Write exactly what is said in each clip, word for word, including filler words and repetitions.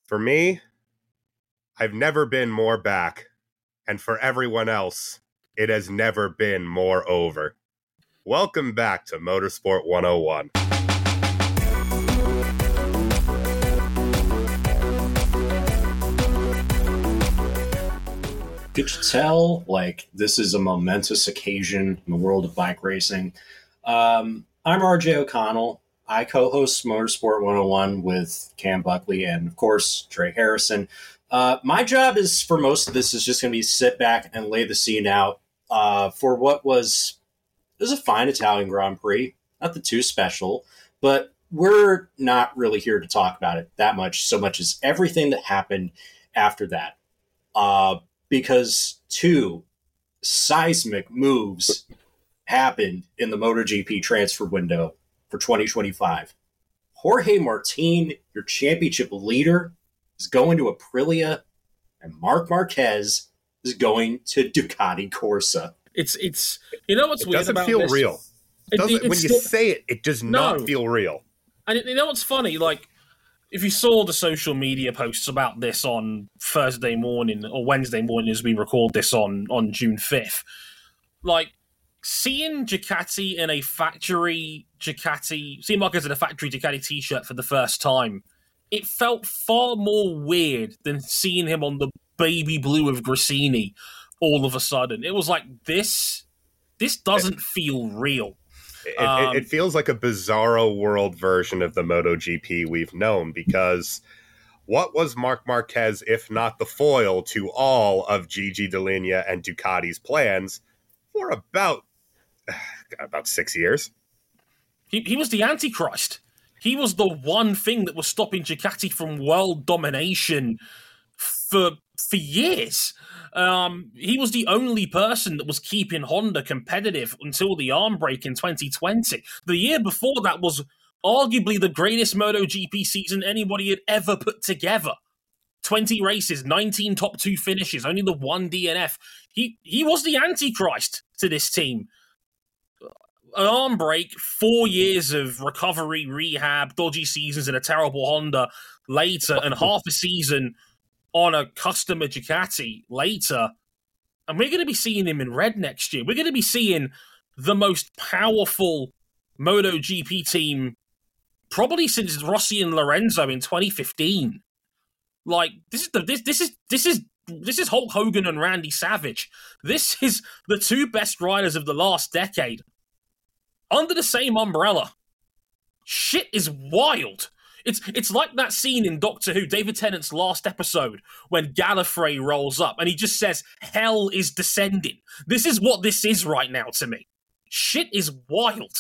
For me, I've never been more back, and for everyone else, it has never been more over. Welcome back to Motorsport one oh one. Could you tell, like, this is a momentous occasion in the world of bike racing? Um, I'm R J O'Connell. I co-host Motorsport one oh one with Cam Buckley and, of course, Trey Harrison. Uh, my job is, for most of this, is just going to be sit back and lay the scene out uh, for what was, it was a fine Italian Grand Prix. Nothing too special, but we're not really here to talk about it that much, so much as everything that happened after that. Uh, because two seismic moves happened in the MotoGP transfer window for twenty twenty-five. Jorge Martin, your championship leader, is going to Aprilia, and Marc Marquez is going to Ducati Corsa. It's it's you know what's it weird doesn't about feel this? real. It doesn't, it, when you still, say it, it does not no. feel real. And you know what's funny? Like, if you saw the social media posts about this on Thursday morning or Wednesday morning as we record this on, on June fifth, like, seeing Ducati in a factory Ducati, seeing Marquez in a factory Ducati t-shirt for the first time, it felt far more weird than seeing him on the baby blue of Gresini all of a sudden. It was like, this, this doesn't feel real. It, um, it, it feels like a bizarro world version of the MotoGP we've known, because what was Marc Marquez if not the foil to all of Gigi Dall'Igna and Ducati's plans for about about six years? He, he was the Antichrist. He was the one thing that was stopping Ducati from world domination for for years. Um, he was the only person that was keeping Honda competitive until the arm break in twenty twenty. The year before that was arguably the greatest MotoGP season anybody had ever put together. twenty races, nineteen top two finishes, only the one D N F. He he was the Antichrist to this team. An arm break, four years of recovery, rehab, dodgy seasons in a terrible Honda later, and half a season on a customer Ducati later, and we're going to be seeing him in red next year. We're going to be seeing the most powerful MotoGP team probably since Rossi and Lorenzo in twenty fifteen. Like, this is the this this is this is this is Hulk Hogan and Randy Savage. This is the two best riders of the last decade under the same umbrella. Shit is wild. It's it's like that scene in Doctor Who, David Tennant's last episode, when Gallifrey rolls up and he just says, hell is descending. This is what this is right now to me. Shit is wild.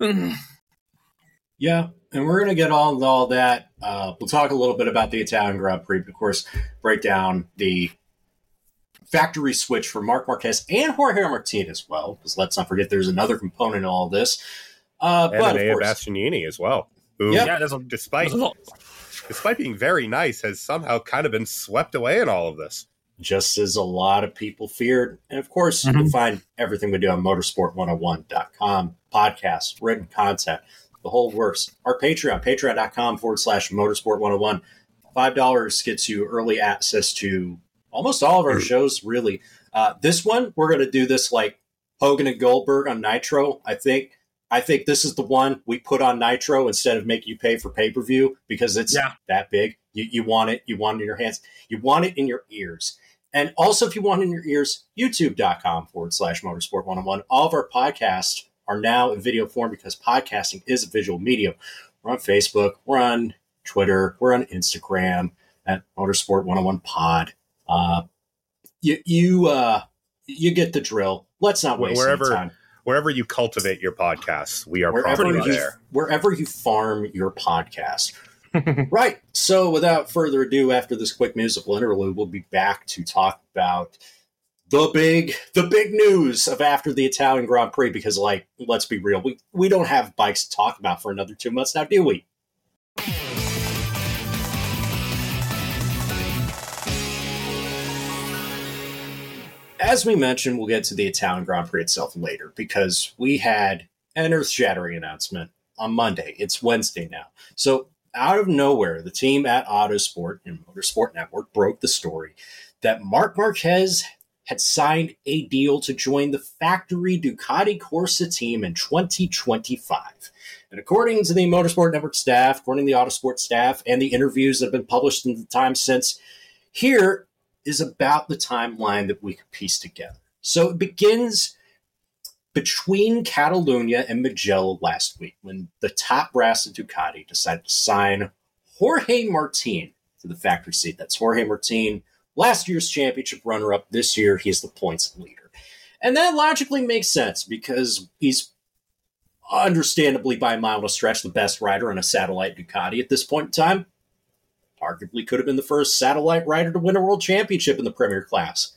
Yeah, and we're going to get on all that. Uh, we'll talk a little bit about the Italian Grand Prix, but of course, break down the factory switch for Marc Marquez and Jorge Martin as well, because let's not forget there's another component in all this. Uh, and but Enea of course, Bastianini as well. Who, yep. yeah, there's a, despite, there's a lot. despite being very nice, has somehow kind of been swept away in all of this. Just as a lot of people feared. And of course, Mm-hmm. you'll find everything we do on motorsport one oh one dot com, podcasts, written content, the whole works. Our Patreon, patreon.com forward slash motorsport 101. five dollars gets you early access to almost all of our shows, really. Uh, this one, we're going to do this like Hogan and Goldberg on Nitro, I think. I think this is the one we put on Nitro instead of making you pay for pay-per-view because it's yeah. that big. You, you want it. You want it in your hands. You want it in your ears. And also, if you want it in your ears, youtube.com forward slash motorsport 101. All of our podcasts are now in video form because podcasting is a visual medium. We're on Facebook. We're on Twitter. We're on Instagram at Motorsport one oh one Pod. Uh, you you uh, you get the drill. Let's not waste Wherever, any time. Wherever you cultivate your podcasts, we are Wherever probably you, there. Wherever you farm your podcast. Right. So without further ado, after this quick musical interlude, we'll be back to talk about the big the big news of after the Italian Grand Prix, because, like, let's be real, we, we don't have bikes to talk about for another two months now, do we? As we mentioned, we'll get to the Italian Grand Prix itself later, because we had an earth-shattering announcement on Monday. It's Wednesday now. So out of nowhere, the team at Autosport and Motorsport Network broke the story that Marc Marquez had signed a deal to join the factory Ducati Corsa team in twenty twenty-five. And according to the Motorsport Network staff, according to the Autosport staff, and the interviews that have been published in the time since, here is about the timeline that we could piece together. So it begins between Catalunya and Mugello last week when the top brass of Ducati decided to sign Jorge Martin to the factory seat. That's Jorge Martin, last year's championship runner-up. This year, he is the points leader. And that logically makes sense because he's understandably by a mile and a stretch the best rider on a satellite Ducati at this point in time. Arguably could have been the first satellite rider to win a world championship in the Premier class.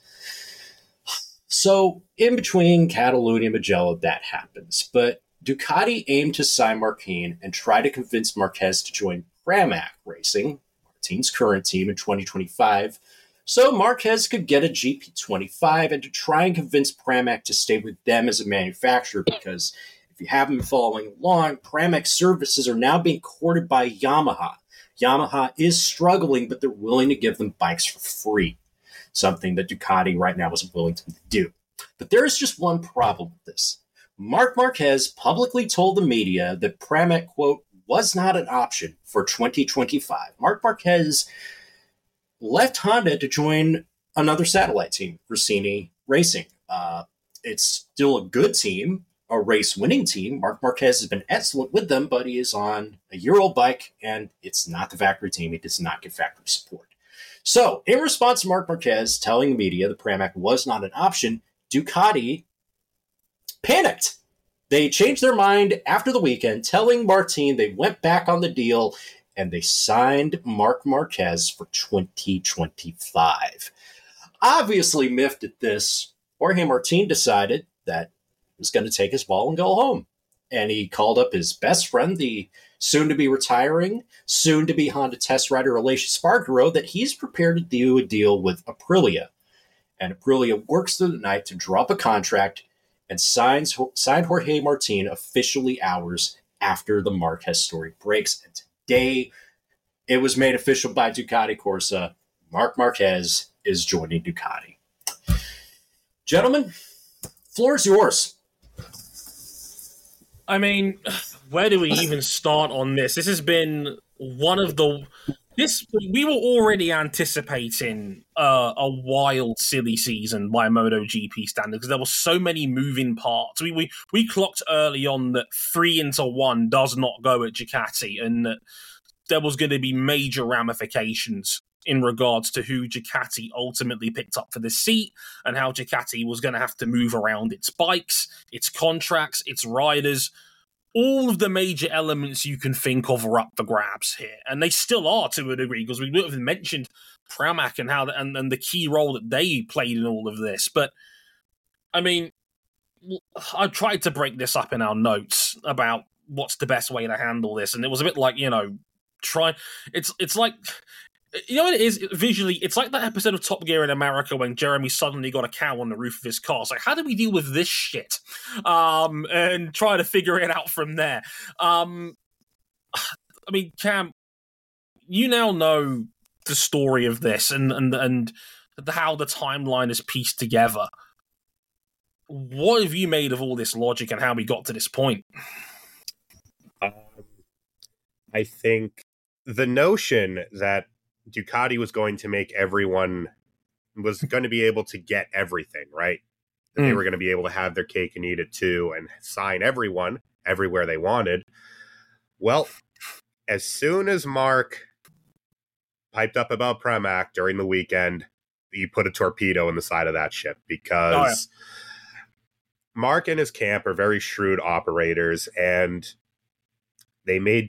So in between Catalunya and Mugello, that happens. But Ducati aimed to sign Martin and try to convince Marquez to join Pramac Racing, Martin's current team, in twenty twenty-five, so Marquez could get a G P twenty-five and to try and convince Pramac to stay with them as a manufacturer, because if you haven't been following along, Pramac services are now being courted by Yamaha. Yamaha is struggling, but they're willing to give them bikes for free, something that Ducati right now isn't willing to do. But there is just one problem with this. Marc Marquez publicly told the media that Pramac, quote, was not an option for twenty twenty-five. Marc Marquez left Honda to join another satellite team, Rossini Racing. Uh, it's still a good team, a race-winning team. Marc Marquez has been excellent with them, but he is on a year-old bike, and it's not the factory team. He does not get factory support. So, in response to Marc Marquez telling the media that Pramac was not an option, Ducati panicked. They changed their mind after the weekend, telling Martin they went back on the deal, and they signed Marc Marquez for twenty twenty-five. Obviously miffed at this, Jorge Martin decided that he was going to take his ball and go home. And he called up his best friend, the soon-to-be retiring, soon-to-be Honda test rider Aleix Espargaro, that he's prepared to do a deal with Aprilia. And Aprilia works through the night to draw up a contract and signs signed Jorge Martin officially hours after the Marquez story breaks. And today, it was made official by Ducati Corsa. Marc Marquez is joining Ducati. Gentlemen, floor is yours. I mean, where do we even start on this? This has been one of the... This we were already anticipating uh, a wild, silly season by MotoGP standards because there were so many moving parts. We, we we clocked early on that three into one does not go at Ducati, and that there was going to be major ramifications in regards to who Ducati ultimately picked up for the seat and how Ducati was going to have to move around its bikes, its contracts, its riders. All of the major elements you can think of are up for grabs here, and they still are to a degree because we would have mentioned Pramac and how the, and, and the key role that they played in all of this. But I mean, I tried to break this up in our notes about what's the best way to handle this, and it was a bit like, you know, try. It's it's like. You know what it is? Visually, it's like that episode of Top Gear in America when Jeremy suddenly got a cow on the roof of his car. It's like, how do we deal with this shit? Um, and try to figure it out from there. Um, I mean, Cam, you now know the story of this and, and, and how the timeline is pieced together. What have you made of all this logic and how we got to this point? Um, I think the notion that Ducati was going to make everyone was going to be able to get everything, right? That mm. They were going to be able to have their cake and eat it too and sign everyone everywhere they wanted. Well, as soon as Marc piped up about Pramac during the weekend, he put a torpedo in the side of that ship because oh, yeah. Marc and his camp are very shrewd operators, and they made...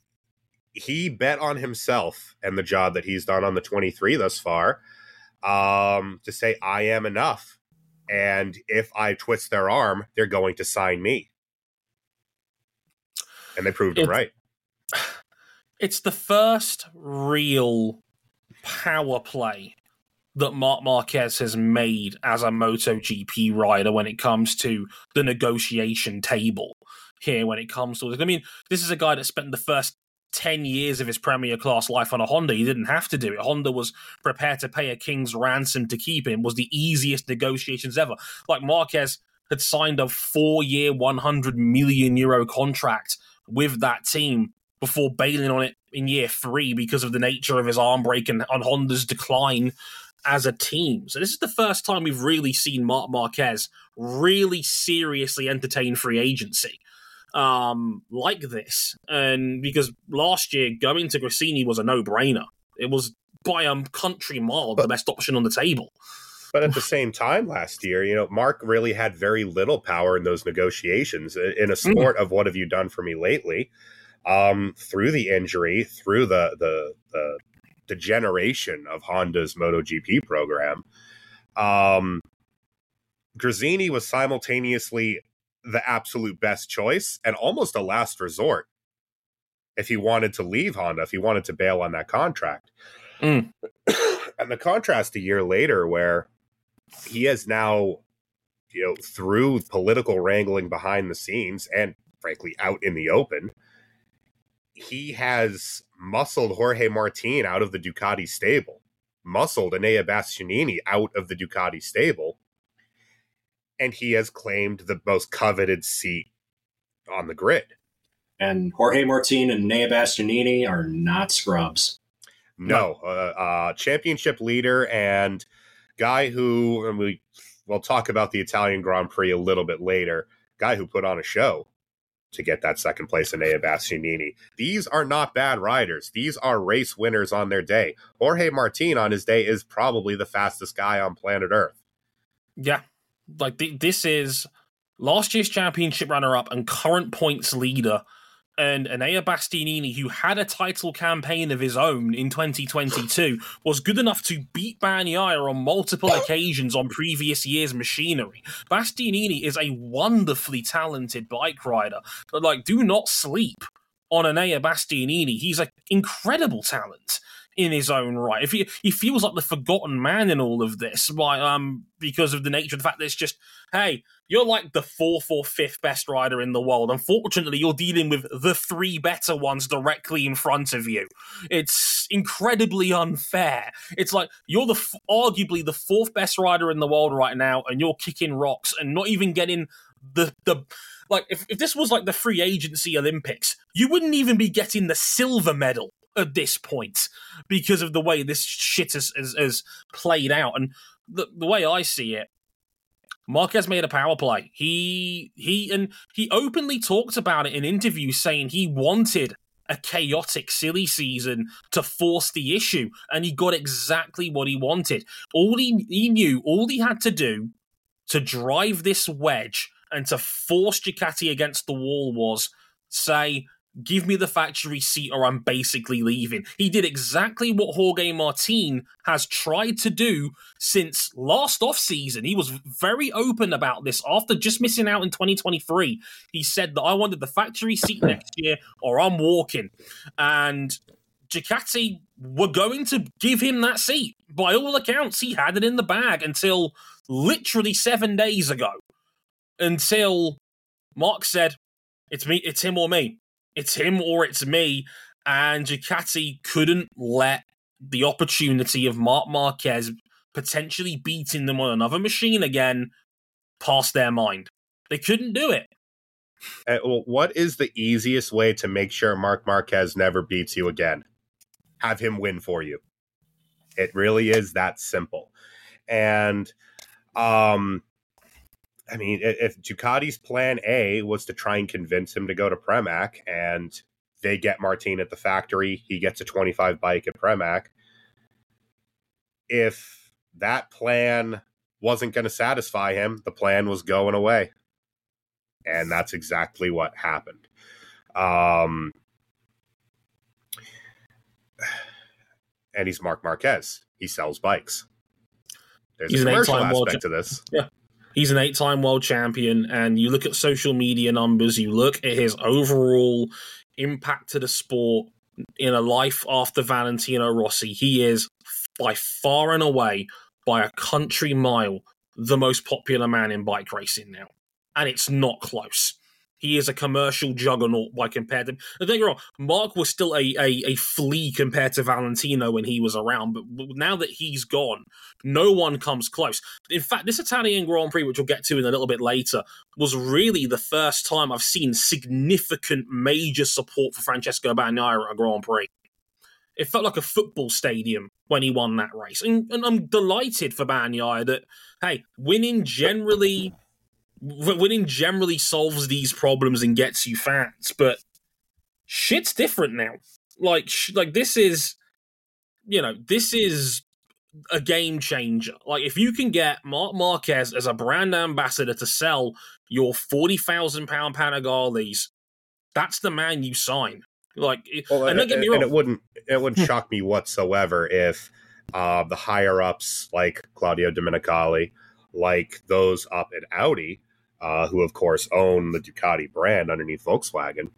He bet on himself and the job that he's done on the twenty-three thus far um, to say, I am enough. And if I twist their arm, they're going to sign me. And they proved it right. It's the first real power play that Marc Marquez has made as a MotoGP rider when it comes to the negotiation table here when it comes to this. I mean, this is a guy that spent the first ten years of his Premier Class life on a Honda. He didn't have to do it. Honda was prepared to pay a king's ransom to keep him. It was the easiest negotiations ever. Like Marquez had signed a four-year, one hundred million euro contract with that team before bailing on it in year three because of the nature of his arm break and on Honda's decline as a team. So this is the first time we've really seen Marc Marquez really seriously entertain free agency um, like this. And because last year, going to Gresini was a no-brainer. It was by a country mile the best option on the table. But at the same time last year, you know, Mark really had very little power in those negotiations in a sport mm. of what have you done for me lately? Um, through the injury, through the, the, the degeneration of Honda's MotoGP program, um, Gresini was simultaneously the absolute best choice and almost a last resort if he wanted to leave Honda, if he wanted to bail on that contract. Mm. And the contrast a year later where he has now, you know, through political wrangling behind the scenes and frankly out in the open, he has muscled Jorge Martin out of the Ducati stable, muscled Enea Bastianini out of the Ducati stable, and he has claimed the most coveted seat on the grid. And Jorge Martin and Enea Bastianini are not scrubs. No, uh, uh, championship leader and guy who, and we, we'll talk about the Italian Grand Prix a little bit later, guy who put on a show to get that second place in Enea Bastianini. These are not bad riders. These are race winners on their day. Jorge Martin on his day is probably the fastest guy on planet Earth. Yeah, like th- this is last year's championship runner-up and current points leader, and Enea Bastianini, who had a title campaign of his own in twenty twenty-two, was good enough to beat Bagnaia on multiple occasions on previous year's machinery. Bastianini is a wonderfully talented bike rider. But, like, do not sleep on Enea Bastianini. He's an incredible talent in his own right. If he, he feels like the forgotten man in all of this, by, um, because of the nature of the fact that it's just, hey, you're like the fourth or fifth best rider in the world. Unfortunately, you're dealing with the three better ones directly in front of you. It's incredibly unfair. It's like you're the arguably the fourth best rider in the world right now, and you're kicking rocks and not even getting the the like. If, if this was like the free agency Olympics, you wouldn't even be getting the silver medal at this point because of the way this shit has, has, has played out. And the, the way I see it, Marquez made a power play. He he and he openly talked about it in interviews, saying he wanted a chaotic, silly season to force the issue, and he got exactly what he wanted. All he, he knew, all he had to do to drive this wedge and to force Ducati against the wall was say, give me the factory seat or I'm basically leaving. He did exactly what Jorge Martin has tried to do since last offseason. He was very open about this after just missing out in twenty twenty-three. He said that I wanted the factory seat next year or I'm walking. And Ducati were going to give him that seat. By all accounts, he had it in the bag until literally seven days ago. Until Mark said, it's me, it's him or me. It's him or it's me, and Ducati couldn't let the opportunity of Marc Marquez potentially beating them on another machine again pass their mind. They couldn't do it. Uh, well, what is the easiest way to make sure Marc Marquez never beats you again? Have him win for you. It really is that simple. And, um... I mean, if Ducati's plan A was to try and convince him to go to Premac and they get Martin at the factory, he gets a twenty-five bike at Premac. If that plan wasn't going to satisfy him, the plan was going away. And that's exactly what happened. Um, and he's Marc Marquez. He sells bikes. There's he's a commercial aspect to this. Yeah. He's an eight-time world champion, and you look at social media numbers, you look at his overall impact to the sport in a life after Valentino Rossi. He is, by far and away, by a country mile, the most popular man in bike racing now. And it's not close. he is a commercial juggernaut by compared to. Don't get me wrong, Mark was still a, a a flea compared to Valentino when he was around, but now that he's gone, no one comes close. In fact, this Italian Grand Prix, which we'll get to in a little bit later, was really the first time I've seen significant major support for Francesco Bagnaia at a Grand Prix. It felt like a football stadium when he won that race. And, and I'm delighted for Bagnaia that, hey, winning generally winning generally solves these problems and gets you fans. But shit's different now. Like, sh- like this is, you know, this is a game changer. Like, if you can get Marc Marquez as a brand ambassador to sell your forty thousand pound Panigales, that's the man you sign. Like, well, and don't get me wrong, and it wouldn't it wouldn't shock me whatsoever if uh, the higher ups like Claudio Domenicali, like those up at Audi, uh, who of course own the Ducati brand underneath Volkswagen,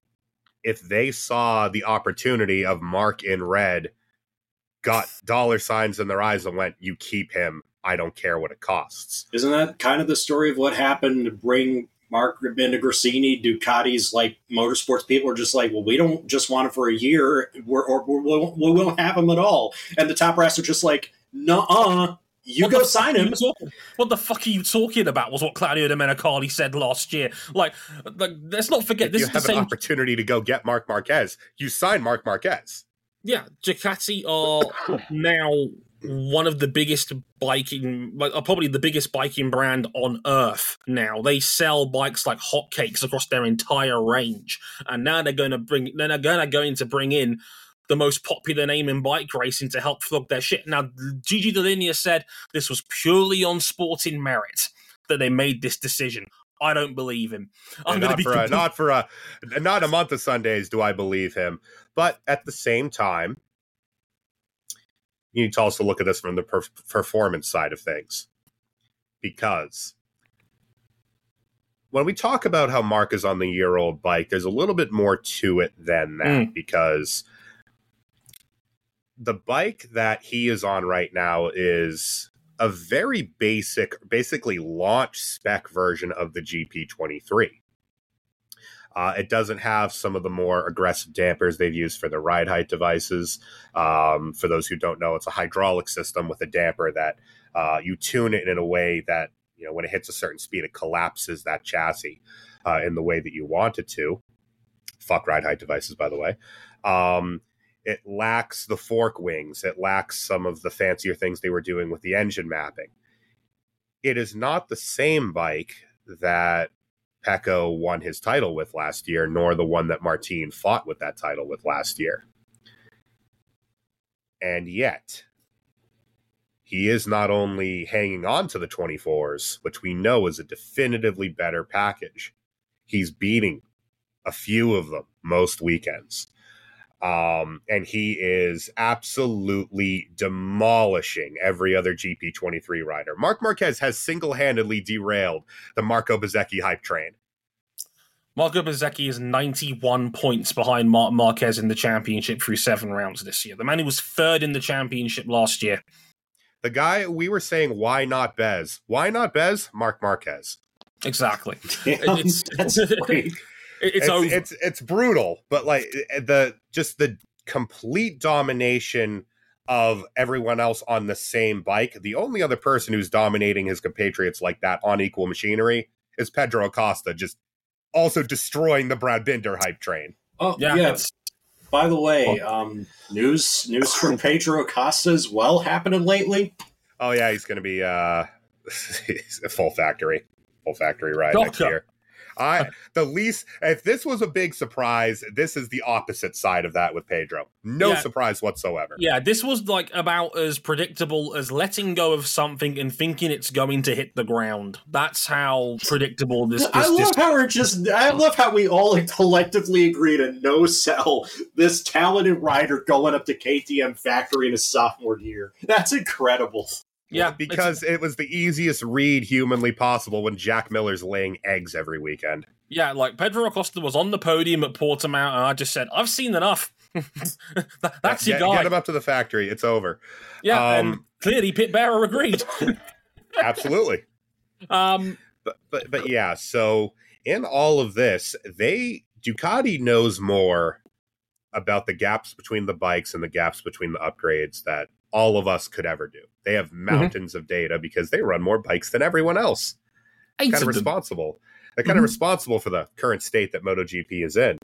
if they saw the opportunity of Mark in red, got dollar signs in their eyes and went, "You keep him. I don't care what it costs." Isn't that kind of the story of what happened to bring Mark Bendegorcini? Ducati's like motorsports people are just like, well, we don't just want him for a year, we're, or we won't, we won't have him at all. And the top brass are just like, nuh-uh, you what go sign him. What the fuck are you talking about? Was what Claudio Domenicali said last year. Like, like let's not forget, if this you is have the an same opportunity to go get Marc Marquez, you sign Marc Marquez. Yeah, Ducati are now one of the biggest biking, like, are probably the biggest biking brand on earth now. They sell bikes like hotcakes across their entire range, and now they're going to bring, they're going to going to bring in the most popular name in bike racing to help flog their shit. Now, Gigi Dall'Igna said this was purely on sporting merit that they made this decision. I don't believe him. I'm going to be for a, not for a not a month of Sundays do I believe him. But at the same time, you need to also look at this from the per- performance side of things, because when we talk about how Mark is on the year-old bike, there's a little bit more to it than that. Mm. Because the bike that he is on right now is a very basic, basically launch spec version of the G P twenty-three. Uh, it doesn't have some of the more aggressive dampers they've used for the ride height devices. Um, for those who don't know, it's a hydraulic system with a damper that uh, you tune it in a way that, you know, when it hits a certain speed, it collapses that chassis uh, in the way that you want it to. Fuck ride height devices, by the way. Um, It lacks the fork wings. It lacks some of the fancier things they were doing with the engine mapping. It is not the same bike that Pecco won his title with last year, nor the one that Martin fought with that title with last year. And yet, he is not only hanging on to the twenty-fours, which we know is a definitively better package. He's beating a few of them most weekends. Um, and he is absolutely demolishing every other G P twenty-three rider. Marc Marquez has single-handedly derailed the Marco Bezzecchi hype train. Marco Bezzecchi is ninety-one points behind Marc Marquez in the championship through seven rounds this year. The man who was third in the championship last year. The guy we were saying, why not Bez? Why not Bez? Marc Marquez. Exactly. Damn, it's, that's great. It's, it's, it's it's brutal, but like the just the complete domination of everyone else on the same bike. The only other person who's dominating his compatriots like that on equal machinery is Pedro Acosta, just also destroying the Brad Binder hype train. Oh yeah. yeah. By the way, um, news news from Pedro Acosta as well happening lately. Oh yeah, he's going to be uh, he's a full factory, full factory ride Doctor. next year. I the least if this was a big surprise, this is the opposite side of that with Pedro. No yeah. surprise whatsoever. Yeah, this was like about as predictable as letting go of something and thinking it's going to hit the ground. That's how predictable this. this I love this, how we're just. I love how we all collectively agree to no sell this talented rider going up to K T M factory in his sophomore year. That's incredible. Yeah, because it was the easiest read humanly possible when Jack Miller's laying eggs every weekend. Yeah, like Pedro Acosta was on the podium at Portimao, and I just said, "I've seen enough." that, that's yeah, your guy. Get him up to the factory. It's over. Yeah, um, and clearly Pit Bearer agreed. Absolutely. Um, but but but yeah. So in all of this, they Ducati knows more about the gaps between the bikes and the gaps between the upgrades that all of us could ever do. They have mountains mm-hmm. of data because they run more bikes than everyone else. Eight kind of, of responsible. They're kind mm-hmm. of responsible for the current state that MotoGP is in.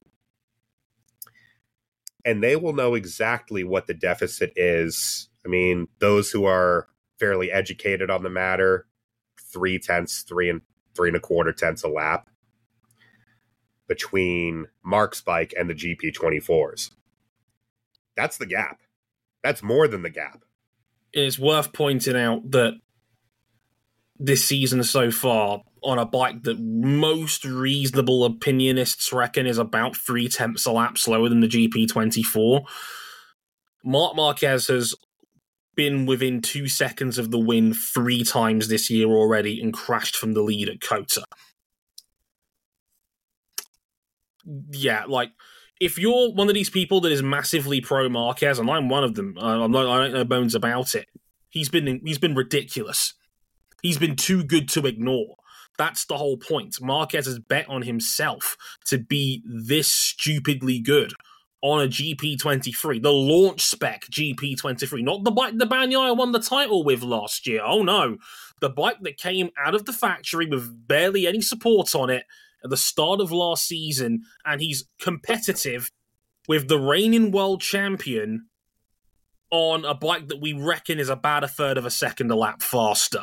And they will know exactly what the deficit is. I mean, those who are fairly educated on the matter, three tenths, three and three and a quarter tenths a lap between Mark's bike and the G P twenty-fours. That's the gap. That's more than the gap. It's worth pointing out that this season so far, on a bike that most reasonable opinionists reckon is about three tenths a lap slower than the G P twenty-four, Marc Marquez has been within two seconds of the win three times this year already and crashed from the lead at COTA. Yeah, like, if you're one of these people that is massively pro Marquez, and I'm one of them, I'm not, I don't know bones about it, he's been he's been ridiculous. He's been too good to ignore. That's the whole point. Marquez has bet on himself to be this stupidly good on a G P twenty-three, the launch spec G P twenty-three, not the bike that Bagnaia won the title with last year. Oh no, the bike that came out of the factory with barely any support on it at the start of last season, and he's competitive with the reigning world champion on a bike that we reckon is about a third of a second a lap faster.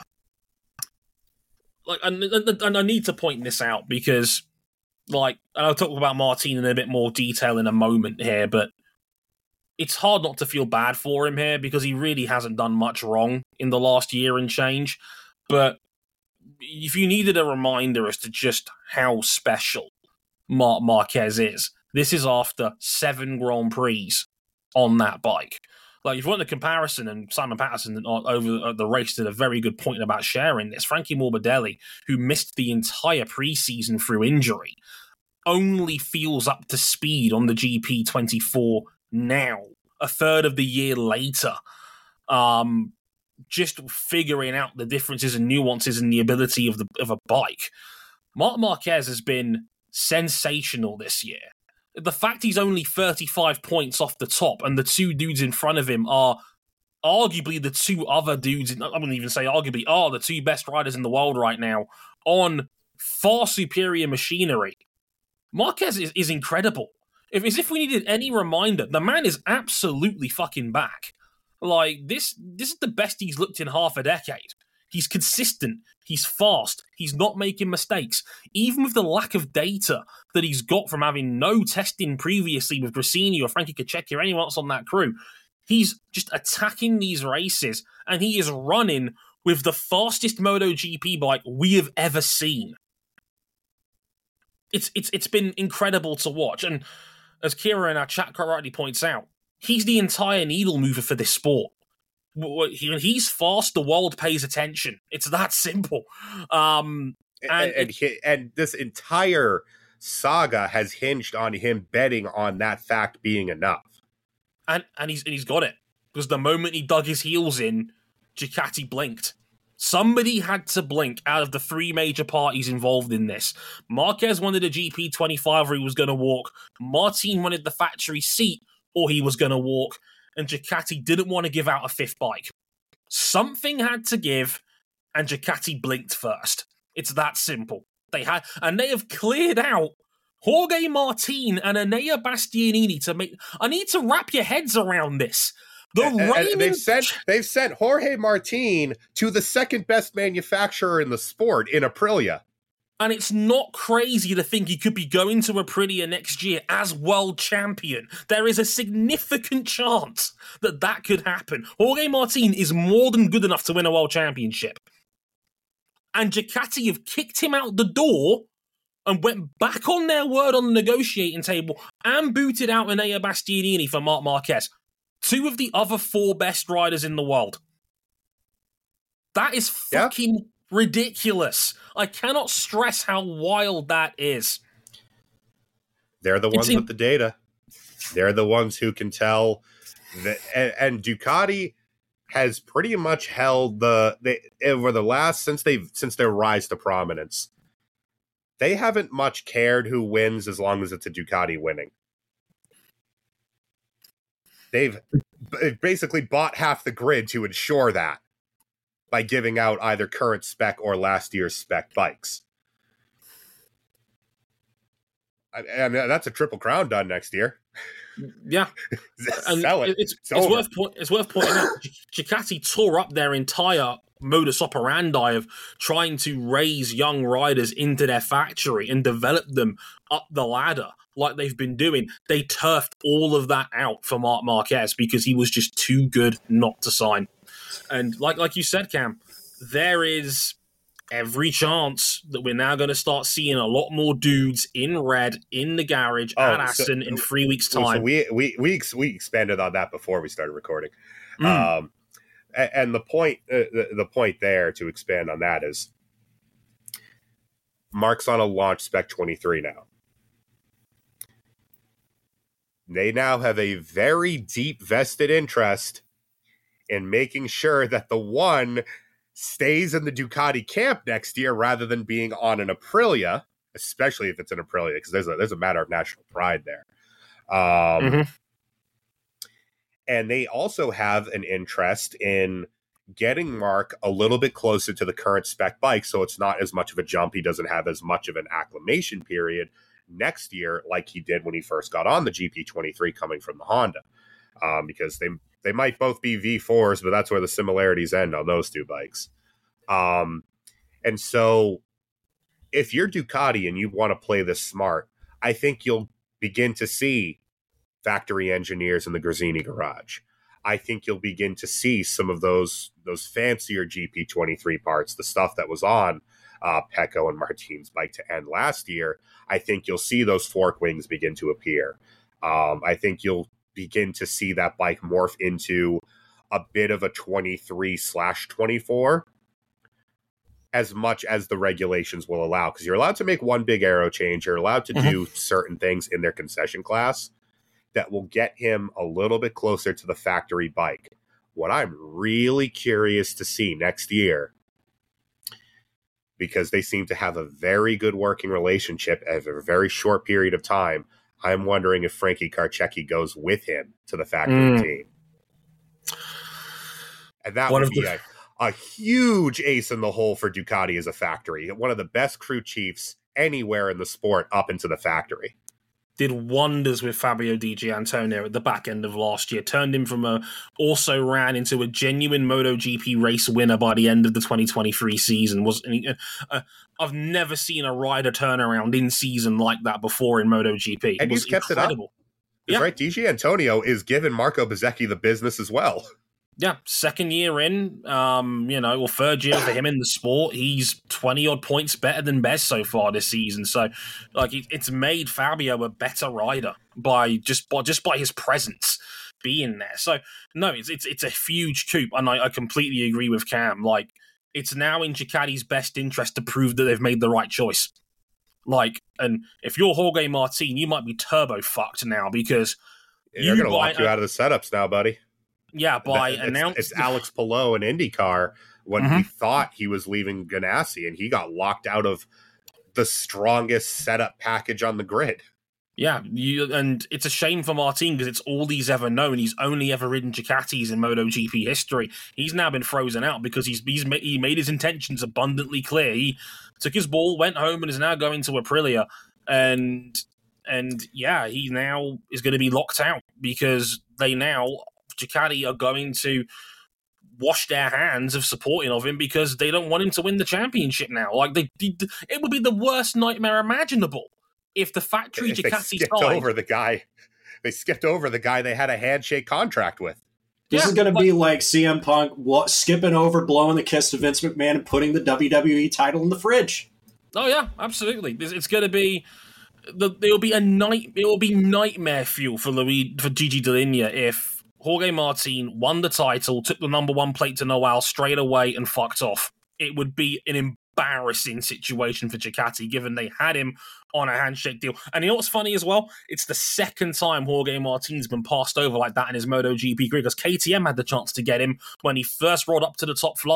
Like, and, and I need to point this out because, like, and I'll talk about Martin in a bit more detail in a moment here, but it's hard not to feel bad for him here because he really hasn't done much wrong in the last year and change. But if you needed a reminder as to just how special Marc Marquez is, this is after seven Grand Prix on that bike. Like, if you want the comparison, and Simon Patterson over the race did a very good point about sharing this, Frankie Morbidelli, who missed the entire preseason through injury, only feels up to speed on the G P twenty-four now, a third of the year later. Um, just figuring out the differences and nuances in the ability of the of a bike. Marc Marquez has been sensational this year. The fact he's only thirty-five points off the top and the two dudes in front of him are arguably the two other dudes, I wouldn't even say arguably, are the two best riders in the world right now on far superior machinery. Marquez is, is incredible. If, as if we needed any reminder, the man is absolutely fucking back. Like, this, this is the best he's looked in half a decade. He's consistent. He's fast. He's not making mistakes. Even with the lack of data that he's got from having no testing previously with Gresini or Frankie Kachecki or anyone else on that crew, he's just attacking these races, and he is running with the fastest MotoGP bike we have ever seen. It's it's it's been incredible to watch, and as Kira in our chat quite rightly points out, he's the entire needle mover for this sport. When he's fast, the world pays attention. It's that simple. Um, and, and, and, and this entire saga has hinged on him betting on that fact being enough. And and he's and he's got it. Because the moment he dug his heels in, Ducati blinked. Somebody had to blink out of the three major parties involved in this. Marquez wanted a G P twenty-five or he was going to walk. Martin wanted the factory seat or he was going to walk. And Ducati didn't want to give out a fifth bike. Something had to give, and Ducati blinked first. It's that simple. They had, and they have cleared out Jorge Martin and Enea Bastianini to make. I need to wrap your heads around this. The and, reigning... and they've sent they've sent Jorge Martin to the second best manufacturer in the sport in Aprilia. And it's not crazy to think he could be going to Aprilia next year as world champion. There is a significant chance that that could happen. Jorge Martin is more than good enough to win a world championship. And Ducati have kicked him out the door and went back on their word on the negotiating table and booted out Enea Bastianini for Marc Marquez. Two of the other four best riders in the world. That is fucking... Yeah. Ridiculous. I cannot stress how wild that is. They're the ones in- with the data. They're the ones who can tell. That, and, and Ducati has pretty much held the they over the last since they've since their rise to prominence. they haven't much cared who wins as long as it's a Ducati winning. They've basically bought half the grid to ensure that by giving out either current spec or last year's spec bikes. I mean, that's a triple crown done next year. Yeah, Sell it. It's, it's, it's worth point, it's worth pointing out. Ducati tore up their entire modus operandi of trying to raise young riders into their factory and develop them up the ladder like they've been doing. They turfed all of that out for Marc Marquez because he was just too good not to sign. And like like you said, Cam, there is every chance that we're now going to start seeing a lot more dudes in red in the garage oh, at Aston so, in three weeks' time. So we we we we expanded on that before we started recording. Mm. Um, and the point uh, the, the point there to expand on that is Mark's on a launch spec twenty-three now. They now have a very deep vested interest in making sure that the one stays in the Ducati camp next year rather than being on an Aprilia, especially if it's an Aprilia, because there's a, there's a matter of national pride there. Um, mm-hmm. And they also have an interest in getting Mark a little bit closer to the current spec bike, so it's not as much of a jump. He doesn't have as much of an acclimation period next year like he did when he first got on the G P twenty-three coming from the Honda, um, because they they might both be V fours, but that's where the similarities end on those two bikes. Um, and so if you're Ducati and you want to play this smart, I think you'll begin to see factory engineers in the Gresini garage. I think you'll begin to see some of those those fancier G P twenty-three parts, the stuff that was on uh, Pecco and Martin's bike to end last year. I think you'll see those fork wings begin to appear. Um, I think you'll begin to see that bike morph into a bit of a twenty-three slash twenty-four as much as the regulations will allow, because you're allowed to make one big aero change. You're allowed to mm-hmm. do certain things in their concession class that will get him a little bit closer to the factory bike. What I'm really curious to see next year, because they seem to have a very good working relationship over a very short period of time, I'm wondering if Frankie Carchecki goes with him to the factory mm. team. And that One would be the- a, a huge ace in the hole for Ducati as a factory. One of the best crew chiefs anywhere in the sport up into the factory. Did wonders with Fabio Di Giannantonio at the back end of last year. Turned him from a also ran into a genuine MotoGP race winner by the end of the twenty twenty-three season. Was uh, I've never seen a rider turnaround in season like that before in MotoGP. And it was he's kept incredible. it up. Yeah. Right, Di Giannantonio is giving Marco Bezzecchi the business as well. Yeah, second year in, um, you know, or third year for him in the sport. He's twenty odd points better than Bez so far this season. So, like, it's made Fabio a better rider by just by just by his presence being there. So, no, it's it's it's a huge coup, and I, I completely agree with Cam. Like, it's now in Ducati's best interest to prove that they've made the right choice. Like, and if you're Jorge Martin, you might be turbo fucked now because yeah, they're going to lock you out of the setups now, buddy. Yeah, by it's, announcing... It's Alex Palou in IndyCar when mm-hmm. he thought he was leaving Ganassi, and he got locked out of the strongest setup package on the grid. Yeah, you, and it's a shame for Martin because it's all he's ever known. He's only ever ridden Ducatis in MotoGP history. He's now been frozen out because he's, he's he made his intentions abundantly clear. He took his ball, went home, and is now going to Aprilia. And, and yeah, he now is going to be locked out because they now... Ducati are going to wash their hands of supporting of him because they don't want him to win the championship now. Like they, it would be the worst nightmare imaginable if the factory if Ducati skipped side, over the guy. They skipped over the guy they had a handshake contract with. This yeah, is going to like, be like C M Punk what, skipping over, blowing the kiss to Vince McMahon, and putting the W W E title in the fridge. Oh yeah, absolutely. It's, it's going to be. The, it'll be a night. It will be nightmare fuel for Louis for Gigi Dall'Igna if Jorge Martin won the title, took the number one plate to Noel straight away and fucked off. It would be an embarrassing situation for Ducati, given they had him on a handshake deal. And you know what's funny as well? It's the second time Jorge Martin's been passed over like that in his MotoGP career, because K T M had the chance to get him when he first rolled up to the top flight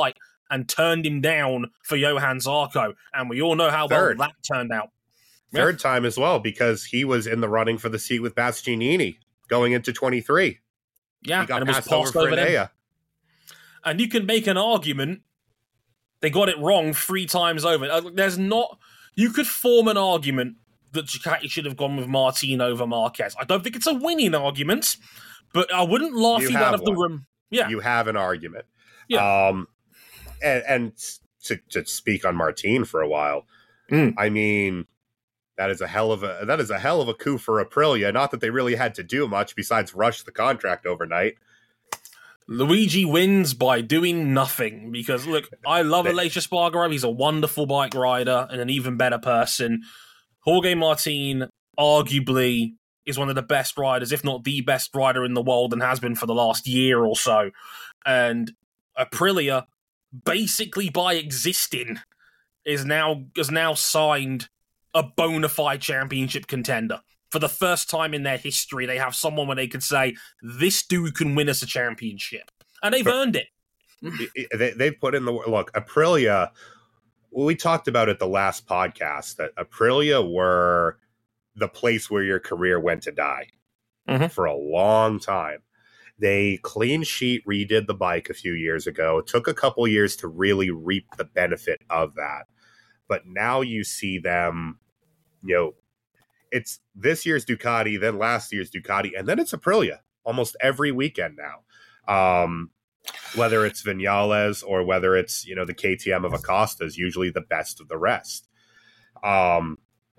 and turned him down for Johann Zarco. And we all know how Third. well that turned out. Third Yeah. time as well, because he was in the running for the seat with Bastianini going into twenty-three. Yeah, He got and it was passed over passed for over them. Enea. And you can make an argument they got it wrong three times over. Uh, There's not... You could form an argument that Ducati should have gone with Martin over Marquez. I don't think it's a winning argument, but I wouldn't laugh You you, out have of the one. room. Yeah. You have an argument. Yeah. Um, and, and to, to speak on Martin for a while, Mm. I mean, that is a hell of a that is a hell of a coup for Aprilia. Not that they really had to do much besides rush the contract overnight. Luigi wins by doing nothing because, look, I love Aleix Espargaro. He's a wonderful bike rider and an even better person. Jorge Martin, arguably, is one of the best riders, if not the best rider in the world, and has been for the last year or so. And Aprilia, basically by existing, is now has now signed a bona fide championship contender. For the first time in their history, they have someone where they could say, this dude can win us a championship. And they've earned it. They, they've put in the look. Aprilia, we talked about it the last podcast, that Aprilia were the place where your career went to die Mhm. for a long time. They clean sheet redid the bike a few years ago. It took a couple years to really reap the benefit of that. But now you see them, you know, it's this year's Ducati, then last year's Ducati, and then it's Aprilia almost every weekend now. Um, whether it's Vinales or whether it's, you know, the K T M of Acosta is usually the best of the rest. Um,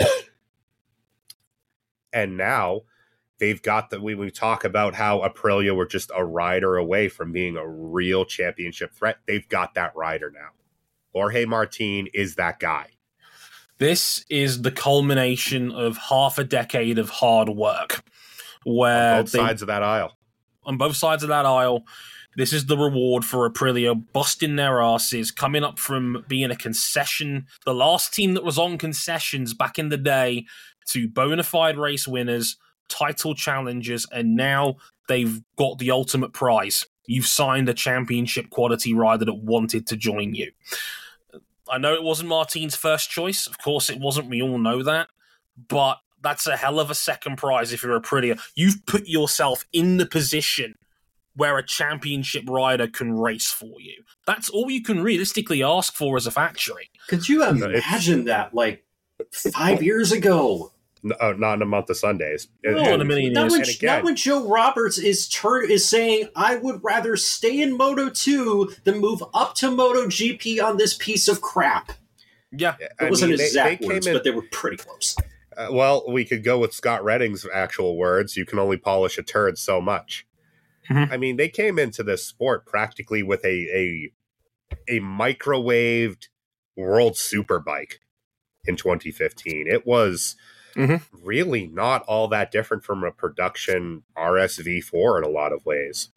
and now they've got the, we, we talk about how Aprilia were just a rider away from being a real championship threat. They've got that rider now. Jorge Martin is that guy. This is the culmination of half a decade of hard work. Where On both they, sides of that aisle. on both sides of that aisle, this is the reward for Aprilia busting their asses, coming up from being a concession, the last team that was on concessions back in the day, to bona fide race winners, title challengers, and now they've got the ultimate prize. You've signed a championship quality rider that wanted to join you. I know it wasn't Martin's first choice. Of course it wasn't. We all know that. But that's a hell of a second prize if you're Aprilia. You've put yourself in the position where a championship rider can race for you. That's all you can realistically ask for as a factory. Could you imagine that, like, five years ago? No, uh, not in a month of Sundays. No, And- in a million Not years. when, And again- not when Joe Roberts is turn is saying, I would rather stay in Moto two than move up to MotoGP on this piece of crap. Yeah. It I wasn't mean, they- exact they words, came in- but they were pretty close. Uh, well, we could go with Scott Redding's actual words. You can only polish a turd so much. Mhm. I mean, they came into this sport practically with a a, a microwaved world superbike in twenty fifteen. It was Mhm. really not all that different from a production R S V four in a lot of ways.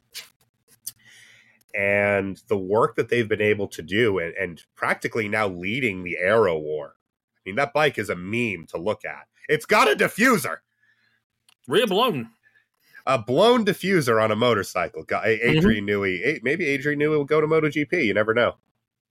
And the work that they've been able to do, and, and practically now leading the Aero War. I mean, that bike is a meme to look at. It's got a diffuser, Rear blown. a blown diffuser on a motorcycle. Guy Adrian Newey, eh, maybe Adrian Newey will go to MotoGP. You never know.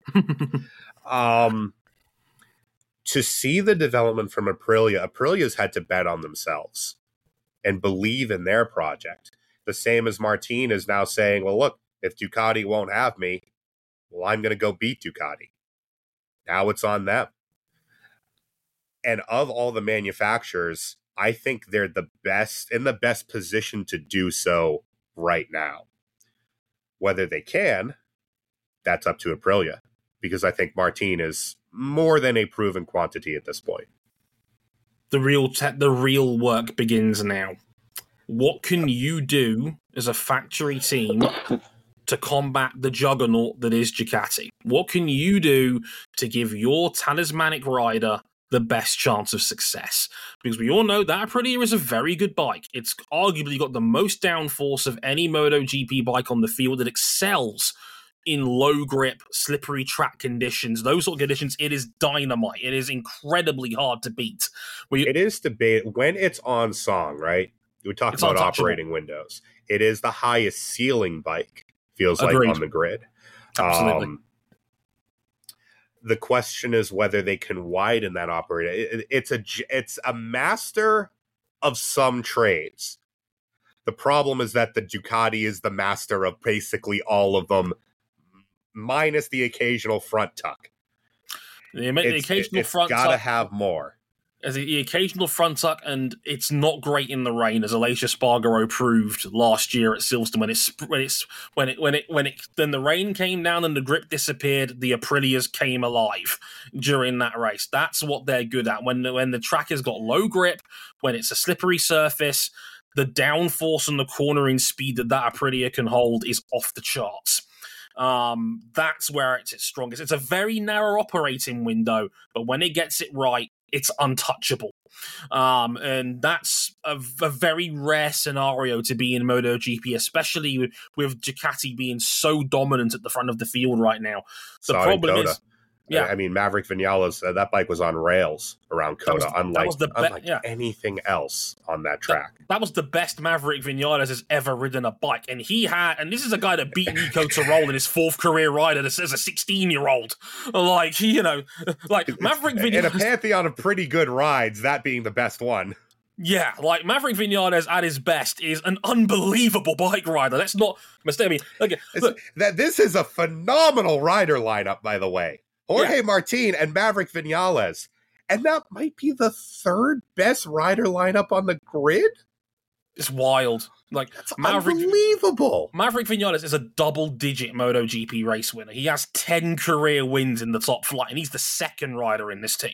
Um, to see the development from Aprilia, Aprilia's had to bet on themselves and believe in their project. The same as Martin is now saying, well, look, if Ducati won't have me, well, I'm going to go beat Ducati. Now it's on them. And of all the manufacturers, I think they're the best, in the best position to do so right now. Whether they can, that's up to Aprilia, because I think Martin is more than a proven quantity at this point. The real te- the real work begins now. What can you do as a factory team to combat the juggernaut that is Ducati? What can you do to give your talismanic rider the best chance of success? Because we all know that Aprilia is a very good bike. It's arguably got the most downforce of any MotoGP bike on the field. It excels in low grip, slippery track conditions. Those sort of conditions, it is dynamite. It is incredibly hard to beat. We, It is debate when it's on song, right? We talk It's about untouchable. operating windows. It is the highest ceiling bike, feels Agreed. like, on the grid. Absolutely. Um, The question is whether they can widen that operator. It, it's a it's a master of some trades. The problem is that the Ducati is the master of basically all of them, minus the occasional front tuck. The, the It's, occasional it's front gotta tuck have more. as the occasional front tuck, and it's not great in the rain, as Alicia Spargaro proved last year at Silverstone when it's when it's when it when it when it then the rain came down and the grip disappeared. The Aprilias came alive during that race. That's what they're good at. When when the track has got low grip, when it's a slippery surface, the downforce and the cornering speed that that Aprilia can hold is off the charts. Um, that's where it's its strongest. It's a very narrow operating window, but when it gets it right, it's untouchable. Um, and that's a, a very rare scenario to be in MotoGP, especially with, with Ducati being so dominant at the front of the field right now. The Sorry, problem Coda. is, yeah, I mean, Maverick Vinales, uh, that bike was on rails around Coda, was- unlike, that was the be- unlike yeah. anything else on that track. that was the best Maverick Vinales has ever ridden a bike. And he had, and this is a guy that beat Nico Tirol in his fourth career ride as a sixteen-year-old. Like, you know, like Maverick In a Vinales. pantheon of pretty good rides, that being the best one. Yeah, like Maverick Vinales at his best is an unbelievable bike rider. Let's not mistake me. Okay, look, That this is a phenomenal rider lineup, by the way. Jorge Yeah. Martin and Maverick Vinales. And that might be the third best rider lineup on the grid? it's wild. Like That's Maverick unbelievable. Maverick Vinales is a double-digit MotoGP race winner. He has ten career wins in the top flight, and he's the second rider in this team.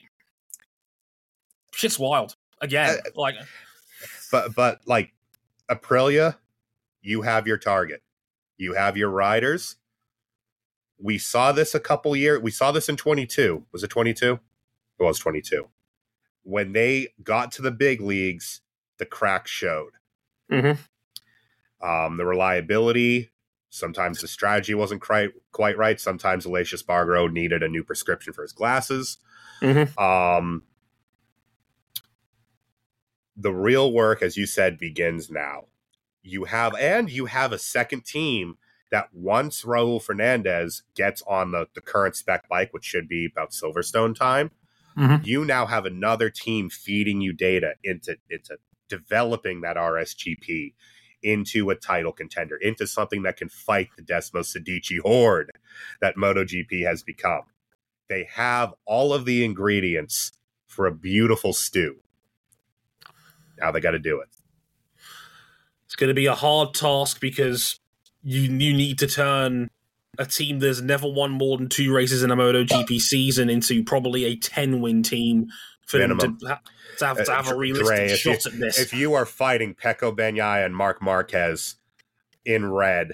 Shit's wild. Again, Uh, like But, but like, Aprilia, you have your target. You have your riders. We saw this a couple years. We saw this in twenty-two. Was it twenty-two? It was twenty-two. When they got to the big leagues, the cracks showed. Mhm. Um, the reliability, sometimes the strategy wasn't quite quite right. Sometimes Alicia Spargaro needed a new prescription for his glasses. Mhm. Um, the real work, as you said, begins now. You have, and you have a second team that once Raul Fernandez gets on the, the current spec bike, which should be about Silverstone time, Mhm. you now have another team feeding you data into, into developing that R S G P into a title contender, into something that can fight the Desmos Sedici horde that MotoGP has become. They have all of the ingredients for a beautiful stew. Now they got to do it. It's going to be a hard task because you you need to turn a team that's never won more than two races in a MotoGP season into probably a ten-win team for Minimum. them to, ha- to have to have Uh, a realistic Dre, if shot you- at this. If you are fighting Pecco Bagnaia and Marc Marquez in red,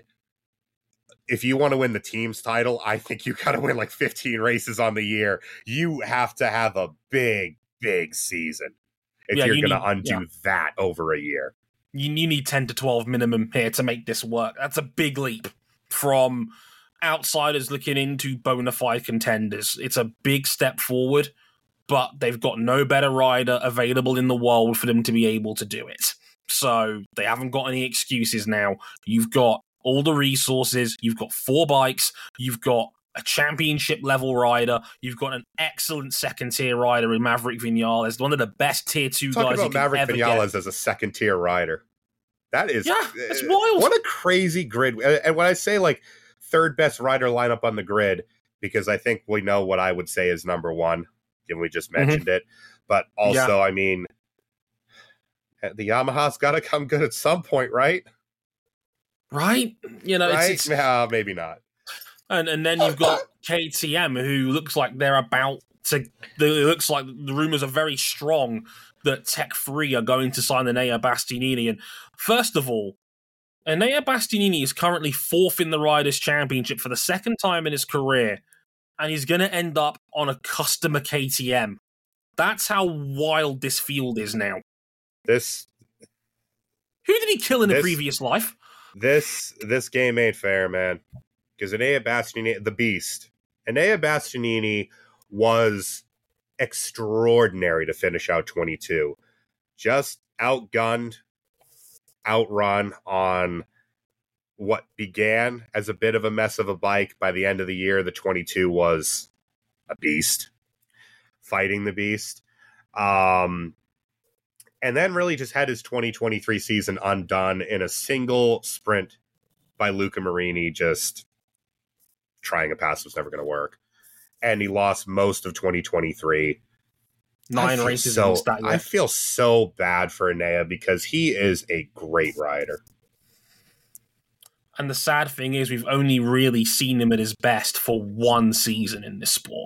if you want to win the team's title, I think you got to win like fifteen races on the year. You have to have a big, big season if Yeah, you're you going to need- undo yeah. that over a year. you, you need ten to twelve minimum here to make this work. That's a big leap from outsiders looking into bona fide contenders. It's a big step forward, but they've got no better rider available in the world for them to be able to do it. So they haven't got any excuses now. You've got all the resources, you've got four bikes, you've got a championship level rider, you've got an excellent second tier rider in Maverick Vinales, one of the best tier two Talking guys you about can Maverick ever get. Vinales as a second tier rider. That is, Yeah, it's uh, wild. What a crazy grid. And and when I say like third best rider lineup on the grid, because I think we know what I would say is number one, and we just mentioned it. But also, I mean, the Yamaha's got to come good at some point, right? Right? You know, right? it's, it's No, maybe not. and and then you've got K T M, who looks like they're about to. It looks like the rumors are very strong that Tech Three are going to sign Enea Bastianini. And first of all, Enea Bastianini is currently fourth in the Riders' Championship for the second time in his career, and he's going to end up on a customer K T M. That's how wild this field is now. This Who did he kill in a This- previous life? this this game ain't fair, man. Because Enea Bastianini, the beast, Enea Bastianini was extraordinary to finish out twenty-two. Just outgunned, outrun on what began as a bit of a mess of a bike. By the end of the year, the twenty-two was a beast, fighting the beast. Um, and then really just had his twenty twenty-three season undone in a single sprint by Luca Marini, just trying a pass was never going to work. And he lost most of twenty twenty-three. Nine races. So, that year. I feel so bad for Enea because he is a great rider. And the sad thing is we've only really seen him at his best for one season in this sport.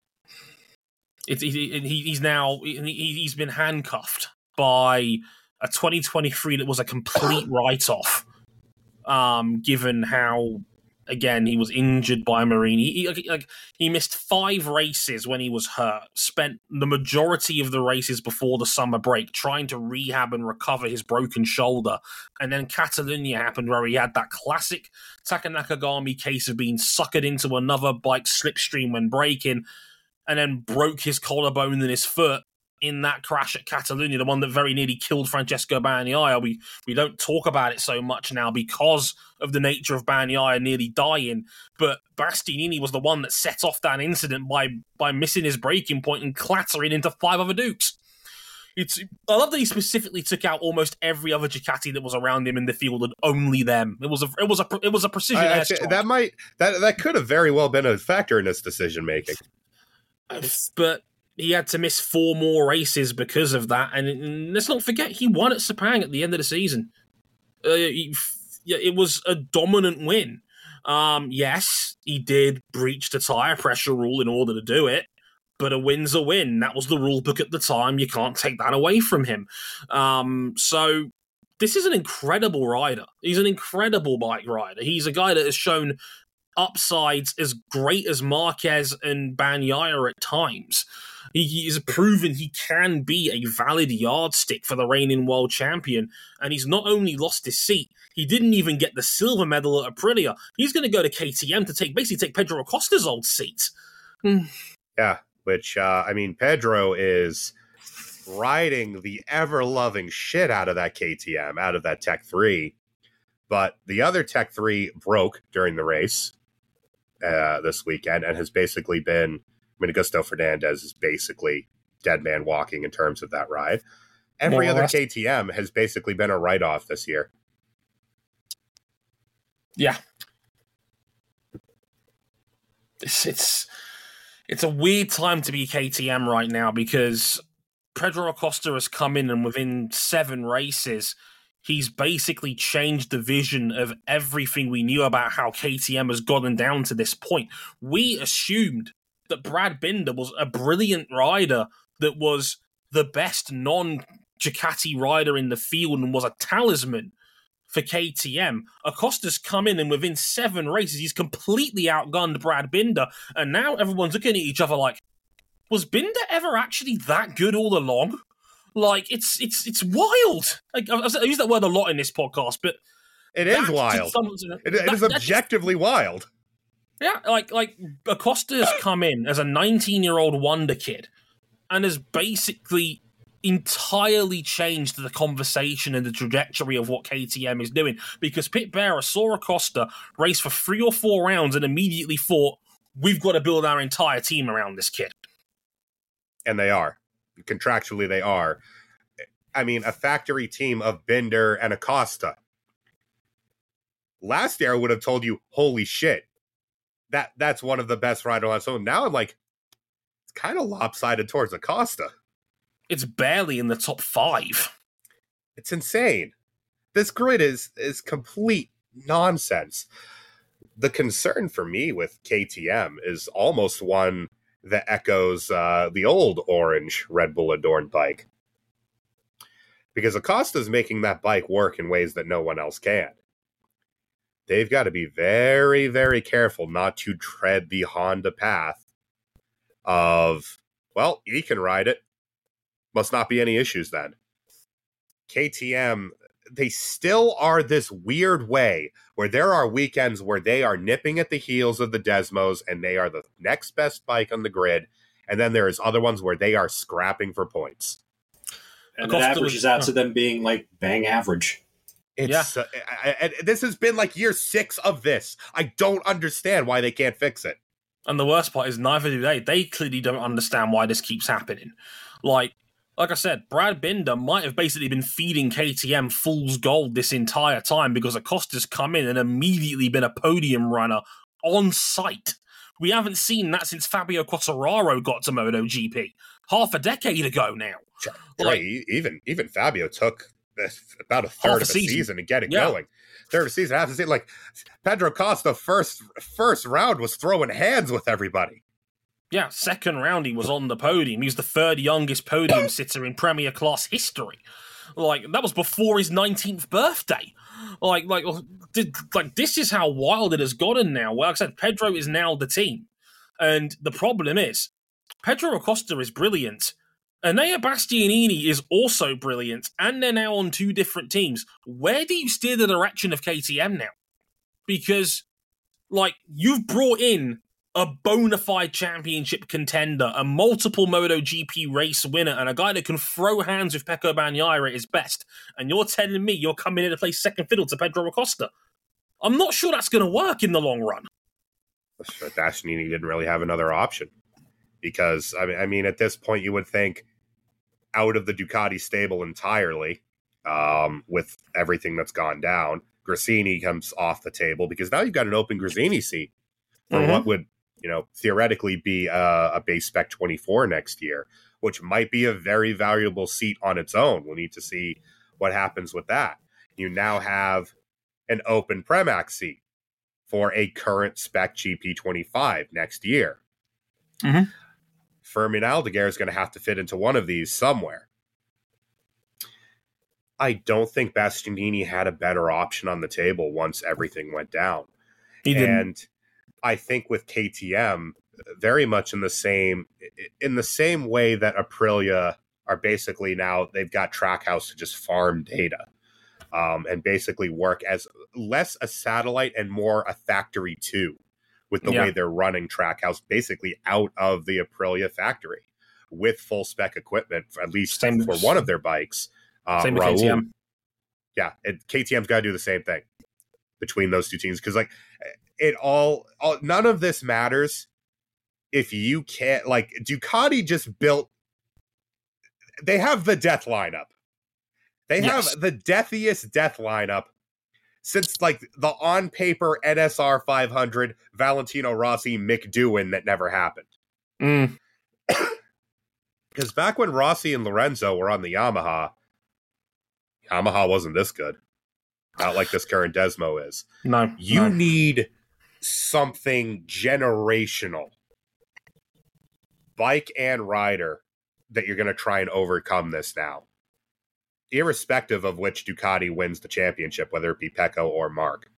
It's, he, he's now he's been handcuffed by a twenty twenty-three that was a complete write-off, um, given how, again, he was injured by Marini. He, like, he missed five races when he was hurt, spent the majority of the races before the summer break trying to rehab and recover his broken shoulder. And then Catalunya happened where he had that classic Taka Nakagami case of being suckered into another bike slipstream when braking, and then broke his collarbone and his foot in that crash at Catalunya, the one that very nearly killed Francesco Bagnaia. We we don't talk about it so much now because of the nature of Bagnaia nearly dying, but Bastianini was the one that set off that incident by by missing his braking point and clattering into five other Dukes. It's I love that he specifically took out almost every other Ducati that was around him in the field and only them. It was a it was a it was a precision I, I, airstrike. that might that that could have very well been a factor in his decision making. But he had to miss four more races because of that. And, and let's not forget, he won at Sepang at the end of the season. Uh, he, it was a dominant win. Um, yes, he did breach the tyre pressure rule in order to do it, but a win's a win. That was the rule book at the time. You can't take that away from him. Um, so this is an incredible rider. He's an incredible bike rider. He's a guy that has shown upsides as great as Marquez and Bagnaia at times. He, he has proven he can be a valid yardstick for the reigning world champion, and he's not only lost his seat, he didn't even get the silver medal at Aprilia. He's going to go to K T M to take basically take Pedro Acosta's old seat. Yeah, which, uh, I mean, Pedro is riding the ever-loving shit out of that K T M, out of that Tech three, but the other Tech three broke during the race uh, this weekend and has basically been, I mean, Augusto Fernandez is basically dead man walking in terms of that ride. Every More other less. K T M has basically been a write-off this year. Yeah. It's, it's, it's a weird time to be K T M right now because Pedro Acosta has come in and within seven races, he's basically changed the vision of everything we knew about how K T M has gotten down to this point. We assumed that Brad Binder was a brilliant rider that was the best non-Ducati rider in the field and was a talisman for K T M. Acosta's come in and within seven races, he's completely outgunned Brad Binder, and now everyone's looking at each other like, was Binder ever actually that good all along? Like, it's it's it's wild. Like, I, I use that word a lot in this podcast, but It is that- wild. some- It, it that- is that's- objectively wild. Yeah, like like Acosta has come in as a nineteen-year-old wonder kid and has basically entirely changed the conversation and the trajectory of what K T M is doing because Pit Bearer saw Acosta race for three or four rounds and immediately thought, we've got to build our entire team around this kid. And they are. Contractually, they are. I mean, a factory team of Binder and Acosta. Last year, I would have told you, holy shit, that that's one of the best riders on. So now I'm like, it's kind of lopsided towards Acosta. It's barely in the top five. It's insane. This grid is is complete nonsense. The concern for me with K T M is almost one that echoes uh, the old orange Red Bull adorned bike. Because Acosta's making that bike work in ways that no one else can. They've got to be very, very careful not to tread the Honda path of, well, he can ride it. Must not be any issues then. K T M, they still are this weird way where there are weekends where they are nipping at the heels of the Desmos and they are the next best bike on the grid. And then there's other ones where they are scrapping for points. And Acosta that averages was- out to them being like bang average. It's uh, I, I, this has been like year six of this. I don't understand why they can't fix it. And the worst part is neither do they. They clearly don't understand why this keeps happening. Like, like I said, Brad Binder might have basically been feeding K T M fool's gold this entire time because Acosta's come in and immediately been a podium runner on site. We haven't seen that since Fabio Quartararo got to MotoGP half a decade ago now. Right, like, even even Fabio took about a third of a season. season to get it yeah. going. Third of a season, half a season. Like Pedro Costa, first first round was throwing hands with everybody. Yeah, second round he was on the podium. He was the third youngest podium sitter in Premier Class history. Like that was before his nineteenth birthday. Like, like, did, like this is how wild it has gotten now. Well, like I said, Pedro is now the team, and the problem is Pedro Acosta is brilliant. Enea Bastianini is also brilliant, and they're now on two different teams. Where do you steer the direction of K T M now? Because, like, you've brought in a bona fide championship contender, a multiple MotoGP race winner, and a guy that can throw hands with Pecco Bagnaia at his best, and you're telling me you're coming in to play second fiddle to Pedro Acosta. I'm not sure that's going to work in the long run. Bastianini didn't really have another option. Because, I mean, I mean, at this point, you would think out of the Ducati stable entirely, um, with everything that's gone down, Gresini comes off the table because now you've got an open Gresini seat for mm-hmm. what would, you know, theoretically be a, a base spec twenty-four next year, which might be a very valuable seat on its own. We'll need to see what happens with that. You now have an open Premax seat for a current spec G P twenty-five next year. Mm-hmm. Fermin Aldeguer is going to have to fit into one of these somewhere. I don't think Bastianini had a better option on the table once everything went down. He didn't. And I think with K T M, very much in the same in the same way that Aprilia are basically now, they've got Trackhouse to just farm data um, and basically work as less a satellite and more a factory too. With the yeah. way they're running Trackhouse, basically out of the Aprilia factory with full spec equipment, for, at least same, for one of their bikes. Uh, same with K T M. Yeah, and K T M's got to do the same thing between those two teams because, like, it all, all, none of this matters if you can't. Like, Ducati just built. They have the death lineup. They yes. have the deathiest death lineup. Since, like, the on-paper N S R five hundred Valentino Rossi McDoin that never happened. Mm. Because back when Rossi and Lorenzo were on the Yamaha, Yamaha wasn't this good. Not like this current Desmo is. No. You no. need something generational, bike and rider, that you're going to try and overcome this now. Irrespective of which Ducati wins the championship, whether it be Pecco or Mark,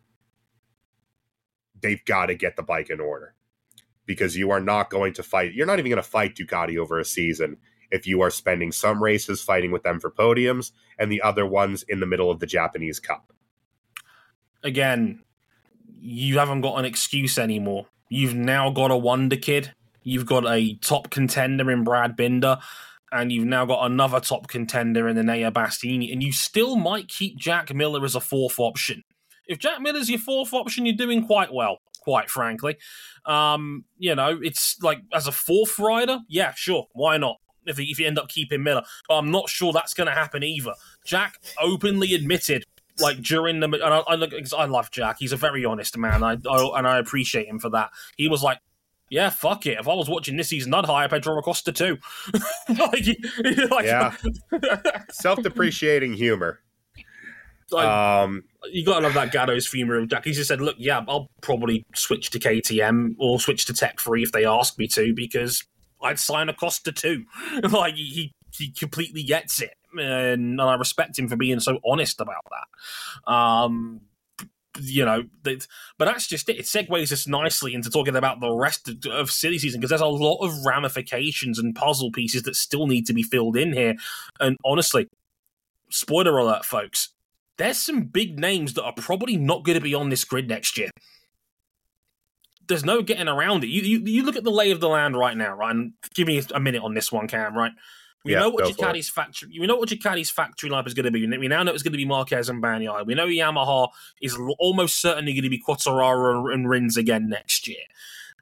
they've got to get the bike in order because you are not going to fight. You're not even going to fight Ducati over a season if you are spending some races fighting with them for podiums and the other ones in the middle of the Japanese Cup. Again, you haven't got an excuse anymore. You've now got a wonder kid. You've got a top contender in Brad Binder. And you've now got another top contender in Enea Bastianini, and you still might keep Jack Miller as a fourth option. If Jack Miller's your fourth option, you're doing quite well, quite frankly. Um, you know, it's like, as a fourth rider, yeah, sure, why not? If, if you end up keeping Miller. But I'm not sure that's going to happen either. Jack openly admitted, like, during the... And I, I, I love Jack. He's a very honest man, I, I, and I appreciate him for that. He was like, yeah, fuck it. If I was watching this season, I'd hire Pedro Acosta too. like, like, yeah. Self-depreciating humor. Like, um, you gotta love that Gatto's humor of Jack. He just said, look, yeah, I'll probably switch to K T M or switch to Tech three if they ask me to because I'd sign Acosta too. like, he, he completely gets it. And, and I respect him for being so honest about that. Um... You know, but that's just it. It segues us nicely into talking about the rest of, of silly season because there's a lot of ramifications and puzzle pieces that still need to be filled in here. And honestly, spoiler alert, folks, there's some big names that are probably not going to be on this grid next year. There's no getting around it. You, you you look at the lay of the land right now, right? And give me a minute on this one, Cam, right? We yeah, know what Ducati's factory. We know what Ducati's factory lineup is going to be. We now know it's going to be Marquez and Bagnaia. We know Yamaha is almost certainly going to be Quartararo and Rins again next year.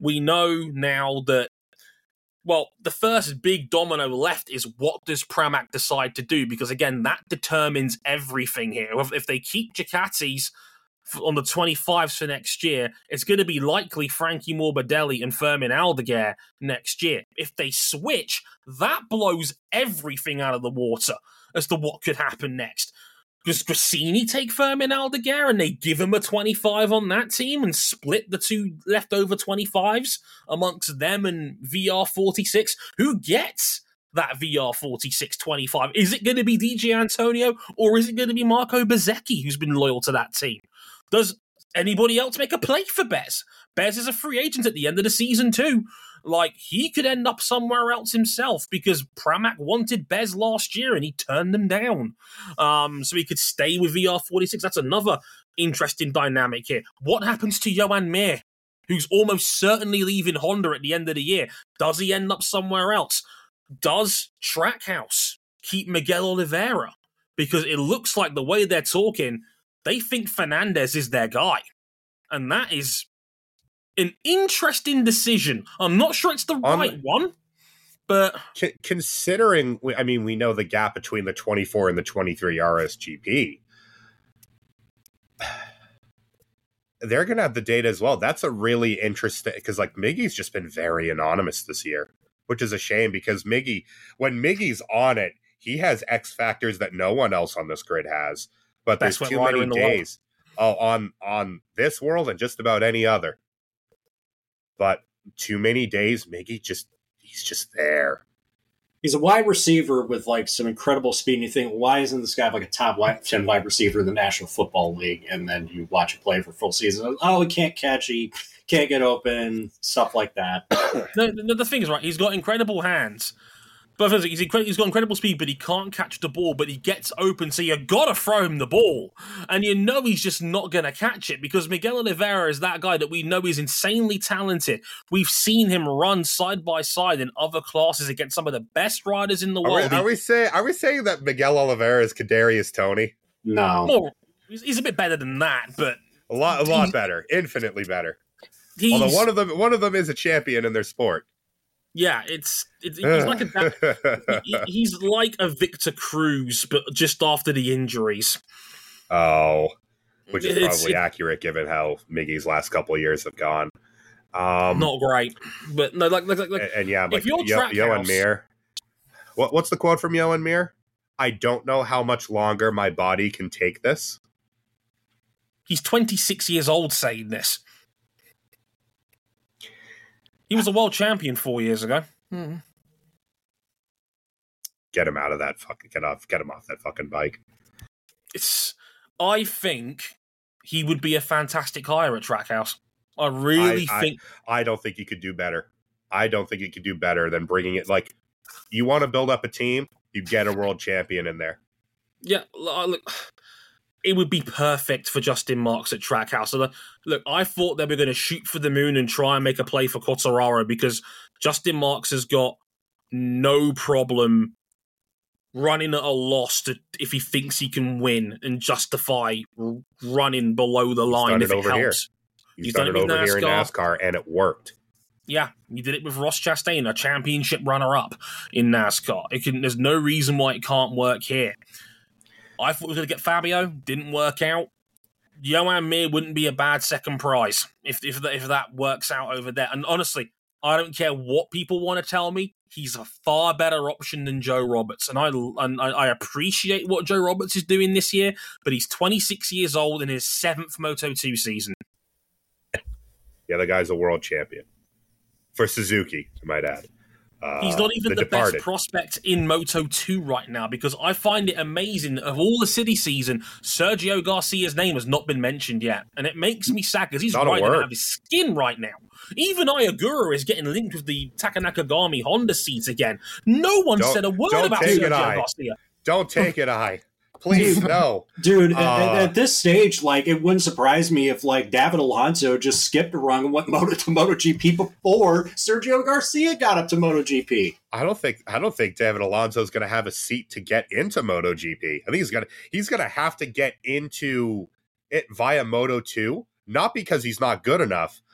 We know now that, well, the first big domino left is what does Pramac decide to do? Because, again, that determines everything here. If they keep Ducatis on the twenty-fives for next year, it's going to be likely Frankie Morbidelli and Fermin Aldeguer next year. If they switch, that blows everything out of the water as to what could happen next. Does Grassini take Fermin Aldeguer and they give him a twenty-five on that team and split the two leftover twenty-fives amongst them and V R forty-six? Who gets that V R forty-six twenty-five? Is it going to be D J Antonio or is it going to be Marco Bezzecchi, who's been loyal to that team? Does anybody else make a play for Bez? Bez is a free agent at the end of the season too. Like, he could end up somewhere else himself because Pramac wanted Bez last year and he turned them down. Um, so he could stay with V R forty-six. That's another interesting dynamic here. What happens to Johan Mir, who's almost certainly leaving Honda at the end of the year? Does he end up somewhere else? Does Trackhouse keep Miguel Oliveira? Because it looks like the way they're talking, they think Fernandez is their guy. And that is an interesting decision. I'm not sure it's the On right the, one, but c- considering, I mean, we know the gap between the twenty-four and the twenty-three R S G P. They're going to have the data as well. That's a really interesting, because like Miggy's just been very anonymous this year, which is a shame because Miggy, when Miggy's on it, he has X factors that no one else on this grid has. But there's Best too wet rider many in the days oh, on on this world and just about any other. But too many days, Miggy just he's just there. He's a wide receiver with like some incredible speed, and you think, why isn't this guy like a top ten wide receiver in the National Football League? And then you watch him play for full season. Oh, he can't catch, he can't get open, stuff like that. the, the, the thing is, right, he's got incredible hands. But he's, incredible, he's got incredible speed, but he can't catch the ball, but he gets open, so you got to throw him the ball. And you know he's just not going to catch it, because Miguel Oliveira is that guy that we know is insanely talented. We've seen him run side by side in other classes against some of the best riders in the Are world. we, are we, say, are we saying that Miguel Oliveira is Kadarius Toney? No. More, he's, he's a bit better than that, but... A lot, a lot better. Infinitely better. He's, Although one of them one of them is a champion in their sport. Yeah, it's, it's he's like a he, he's like a Victor Cruz, but just after the injuries. Oh, which is It's- probably it- accurate given how Miggy's last couple of years have gone. Um, Not great, but no, like like like, like and, and yeah, like if you're Yo, Trackhouse- Yohan Mir. What what's the quote from Yohan Mir? I don't know how much longer my body can take this. he's twenty-six years old saying this. He was a world champion four years ago. Hmm. Get him out of that fucking get off get him off that fucking bike. It's. I think he would be a fantastic hire at Trackhouse. I really I, think. I, I don't think he could do better. I don't think he could do better than bringing it. Like, you want to build up a team, you get a world champion in there. Yeah, look, it would be perfect for Justin Marks at Trackhouse. So, look, I thought they were going to shoot for the moon and try and make a play for Quartararo because Justin Marks has got no problem running at a loss to, if he thinks he can win and justify running below the line done if it it over helps. here. He's, He's done, done it it with over here in NASCAR. NASCAR, and it worked. Yeah, you did it with Ross Chastain, a championship runner-up in NASCAR. It can, there's no reason why it can't work here. I thought we were going to get Fabio. Didn't work out. Johan Mir wouldn't be a bad second prize if if that, if that works out over there. And honestly, I don't care what people want to tell me. He's a far better option than Joe Roberts. And I, and I, I appreciate what Joe Roberts is doing this year, but he's twenty-six years old in his seventh Moto two season. The other guy's a world champion. For Suzuki, I might add. Uh, He's not even the, the Departed. best prospect in Moto two right now because I find it amazing that of all the city season, Sergio Garcia's name has not been mentioned yet. And it makes me sad because he's Not a riding word. out of his skin right now. Even Ayagura is getting linked with the Takanakagami Honda seat again. No one Don't- said a word don't about take Sergio it, I. Garcia. Don't take it, I. Please, no. Dude, at, Uh, at this stage, like, it wouldn't surprise me if, like, David Alonso just skipped a run and went Moto to MotoGP before Sergio Garcia got up to MotoGP. I don't think I don't think David Alonso's going to have a seat to get into MotoGP. I think he's going to he's going to have to get into it via Moto two, not because he's not good enough,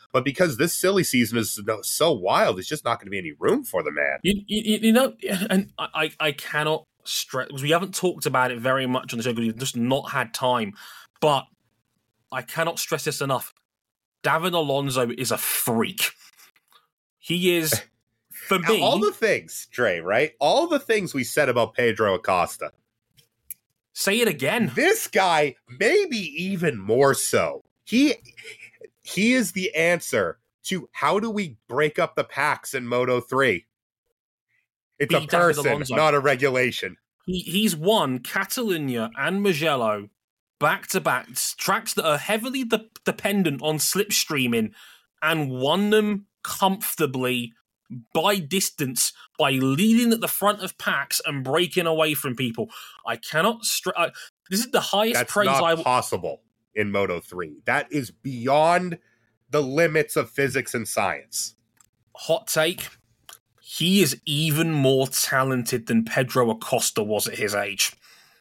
But because this silly season is so wild, there's just not going to be any room for the man. You, you, you know, and I, I cannot stress, because we haven't talked about it very much on the show because we've just not had time. But I cannot stress this enough. David Alonso is a freak. He is, for me... All the things, Dre, right? All the things we said about Pedro Acosta. Say it again. This guy, maybe even more so. He he is the answer to how do we break up the packs in Moto three? It's Beat a person, not a regulation. He, he's won Catalunya and Mugello back-to-back, tracks that are heavily de- dependent on slipstreaming, and won them comfortably by distance by leading at the front of packs and breaking away from people. I cannot... Str- I, this is the highest That's praise not I... W- possible in Moto three. That is beyond the limits of physics and science. Hot take. He is even more talented than Pedro Acosta was at his age.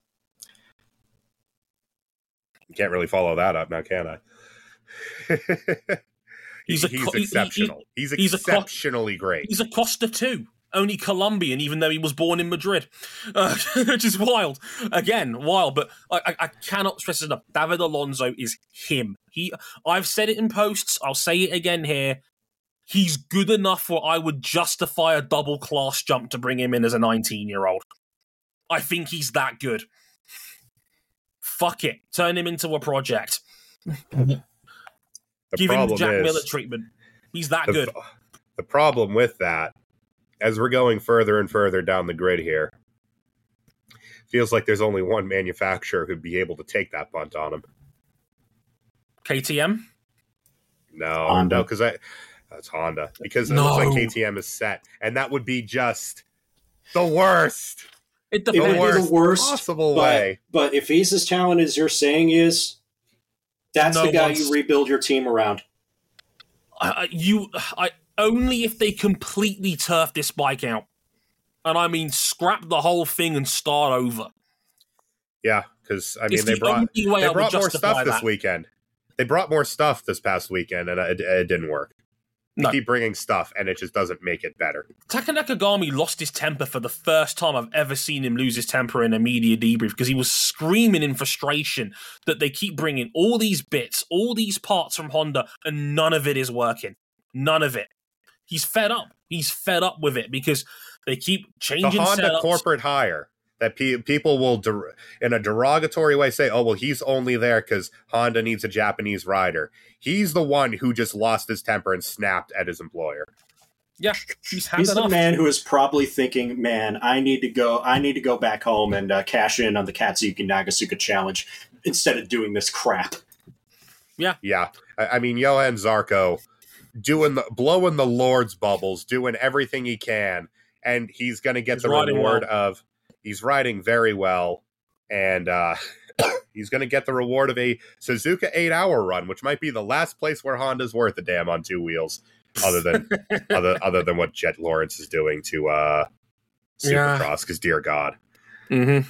Can't really follow that up now, can I? he's a, he's he, exceptional. He, he's he's exceptionally a, great. He's Acosta too. Only Colombian, even though he was born in Madrid, uh, which is wild. Again, wild. But I, I, I cannot stress it enough. David Alonso is him. He. I've said it in posts. I'll say it again here. He's good enough where I would justify a double class jump to bring him in as a nineteen-year-old. I think he's that good. Fuck it. Turn him into a project. The Give him the Jack is, Miller treatment. He's that the, good. The problem with that, as we're going further and further down the grid here, feels like there's only one manufacturer who'd be able to take that punt on him. K T M? No, Honda. no, because I that's Honda. Because it No. looks like K T M is set, and that would be just the worst. It It depends. would be the worst possible but, way. But if he's as talented as you're saying he is, that's No the guy one's- you rebuild your team around. I, you, I only if they completely turf this bike out, and I mean scrap the whole thing and start over. Yeah, because I mean It's they the brought only way I they would brought more justify stuff this that. weekend. They brought more stuff this past weekend, and it, it didn't work. They No. keep bringing stuff, and it just doesn't make it better. Taka Nakagami lost his temper for the first time I've ever seen him lose his temper in a media debrief because he was screaming in frustration that they keep bringing all these bits, all these parts from Honda, and none of it is working. None of it. He's fed up. He's fed up with it because they keep The changing Honda setups. corporate hire that pe- people will, der- in a derogatory way, say, oh, well, he's only there because Honda needs a Japanese rider. He's the one who just lost his temper and snapped at his employer. Yeah, he's had He's enough. the man who is probably thinking, "Man, I need to go. I need to go back home and uh, cash in on the Katsuki Nagasuka challenge instead of doing this crap." Yeah. I, I mean, Johan Zarco doing the, blowing the Lord's bubbles, doing everything he can, and he's going to get He's the riding reward well. of, he's riding very well, and uh, he's going to get the reward of a Suzuka eight-hour run, which might be the last place where Honda's worth a damn on two wheels, other than other other than what Jet Lawrence is doing to uh, Yeah. Supercross, because dear God. Mm-hmm.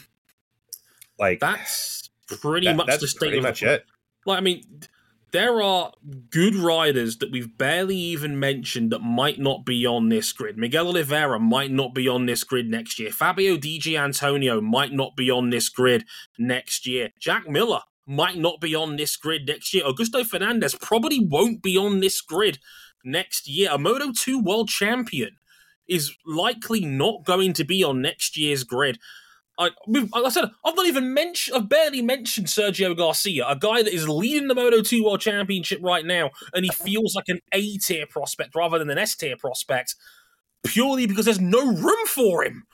Like, That's pretty that- much that's the state pretty of much the- it. Like, I mean, there are good riders that we've barely even mentioned that might not be on this grid. Miguel Oliveira might not be on this grid next year. Fabio Di Gianantonio might not be on this grid next year. Jack Miller might not be on this grid next year. Augusto Fernandez probably won't be on this grid next year. A Moto two world champion is likely not going to be on next year's grid. I, we've- like I said, I've not even mentioned, I've barely mentioned Sergio Garcia, a guy that is leading the Moto two World Championship right now, and he feels like an A-tier prospect rather than an S-tier prospect, purely because there's no room for him.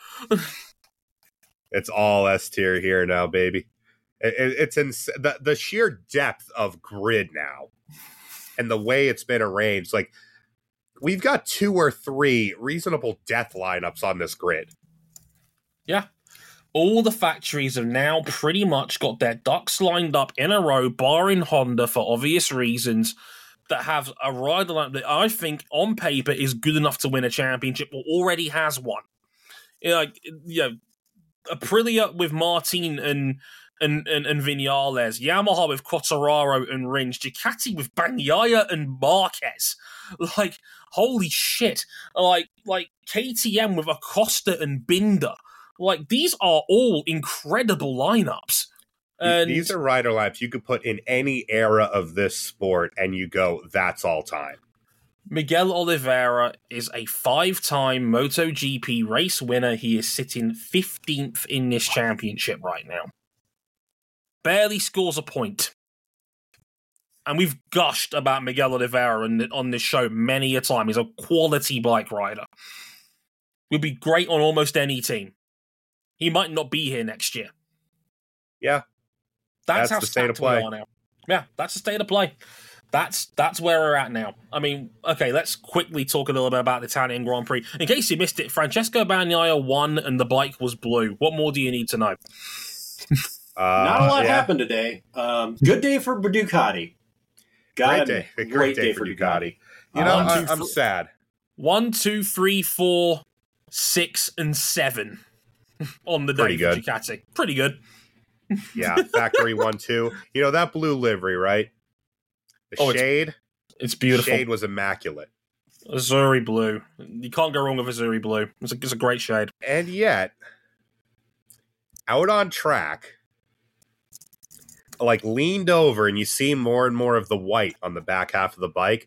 It's all S tier here now, baby. It, it, it's in the the sheer depth of grid now, and the way it's been arranged. Like, we've got two or three reasonable death lineups on this grid. Yeah. All the factories have now pretty much got their ducks lined up in a row, barring Honda for obvious reasons, that have a rider lineup that I think on paper is good enough to win a championship or already has one. You know, like, you know, Aprilia with Martin and and, and, and Vinales, Yamaha with Quartararo and Rins, Ducati with Bagnaia and Marquez. Like, holy shit. Like, like K T M with Acosta and Binder. Like, these are all incredible lineups. And these are rider lineups you could put in any era of this sport, and you go, that's all time. Miguel Oliveira is a five-time MotoGP race winner. He is sitting fifteenth in this championship right now. Barely scores a point. And we've gushed about Miguel Oliveira on this show many a time. He's a quality bike rider. Would be great on almost any team. He might not be here next year. Yeah. That's, that's how the state of play. We are now. Yeah, that's the state of play. That's that's where we're at now. I mean, okay, let's quickly talk a little bit about the Italian Grand Prix. In case you missed it, Francesco Bagnaia won and the bike was blue. What more do you need to know? Uh, Not a lot yeah. happened today. Um, good day for Ducati. Great Got day. Great, Great day, day for for Ducati. Ducati. You know, One, I, two, I'm th- sad. One, two, three, four, six, and seven on the day Pretty for good. Ducati. Pretty good. Yeah, factory one, two. You know, that blue livery, right? The Oh, it's- shade. It's beautiful. Shade was immaculate. Azuri blue. You can't go wrong with Azuri blue. It's a, it's a great shade. And yet, out on track, like leaned over and you see more and more of the white on the back half of the bike.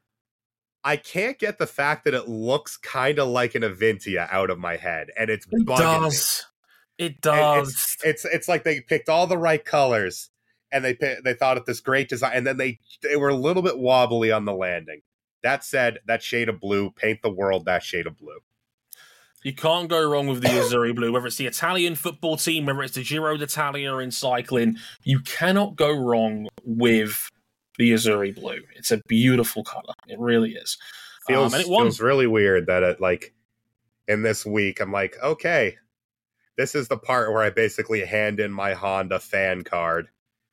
I can't get the fact that it looks kind of like an Avintia out of my head, and it's It bugging does. It me. And does. It's, it's it's like they picked all the right colors, and they pi- they thought of this great design, and then they they were a little bit wobbly on the landing. That said, that shade of blue, paint the world that shade of blue. You can't go wrong with the Azzurri blue, whether it's the Italian football team, whether it's the Giro d'Italia in cycling. You cannot go wrong with the Azzurri blue. It's a beautiful color. It really is. Feels um, and it won. feels really weird that it like in this week I'm like, okay, this is the part where I basically hand in my Honda fan card,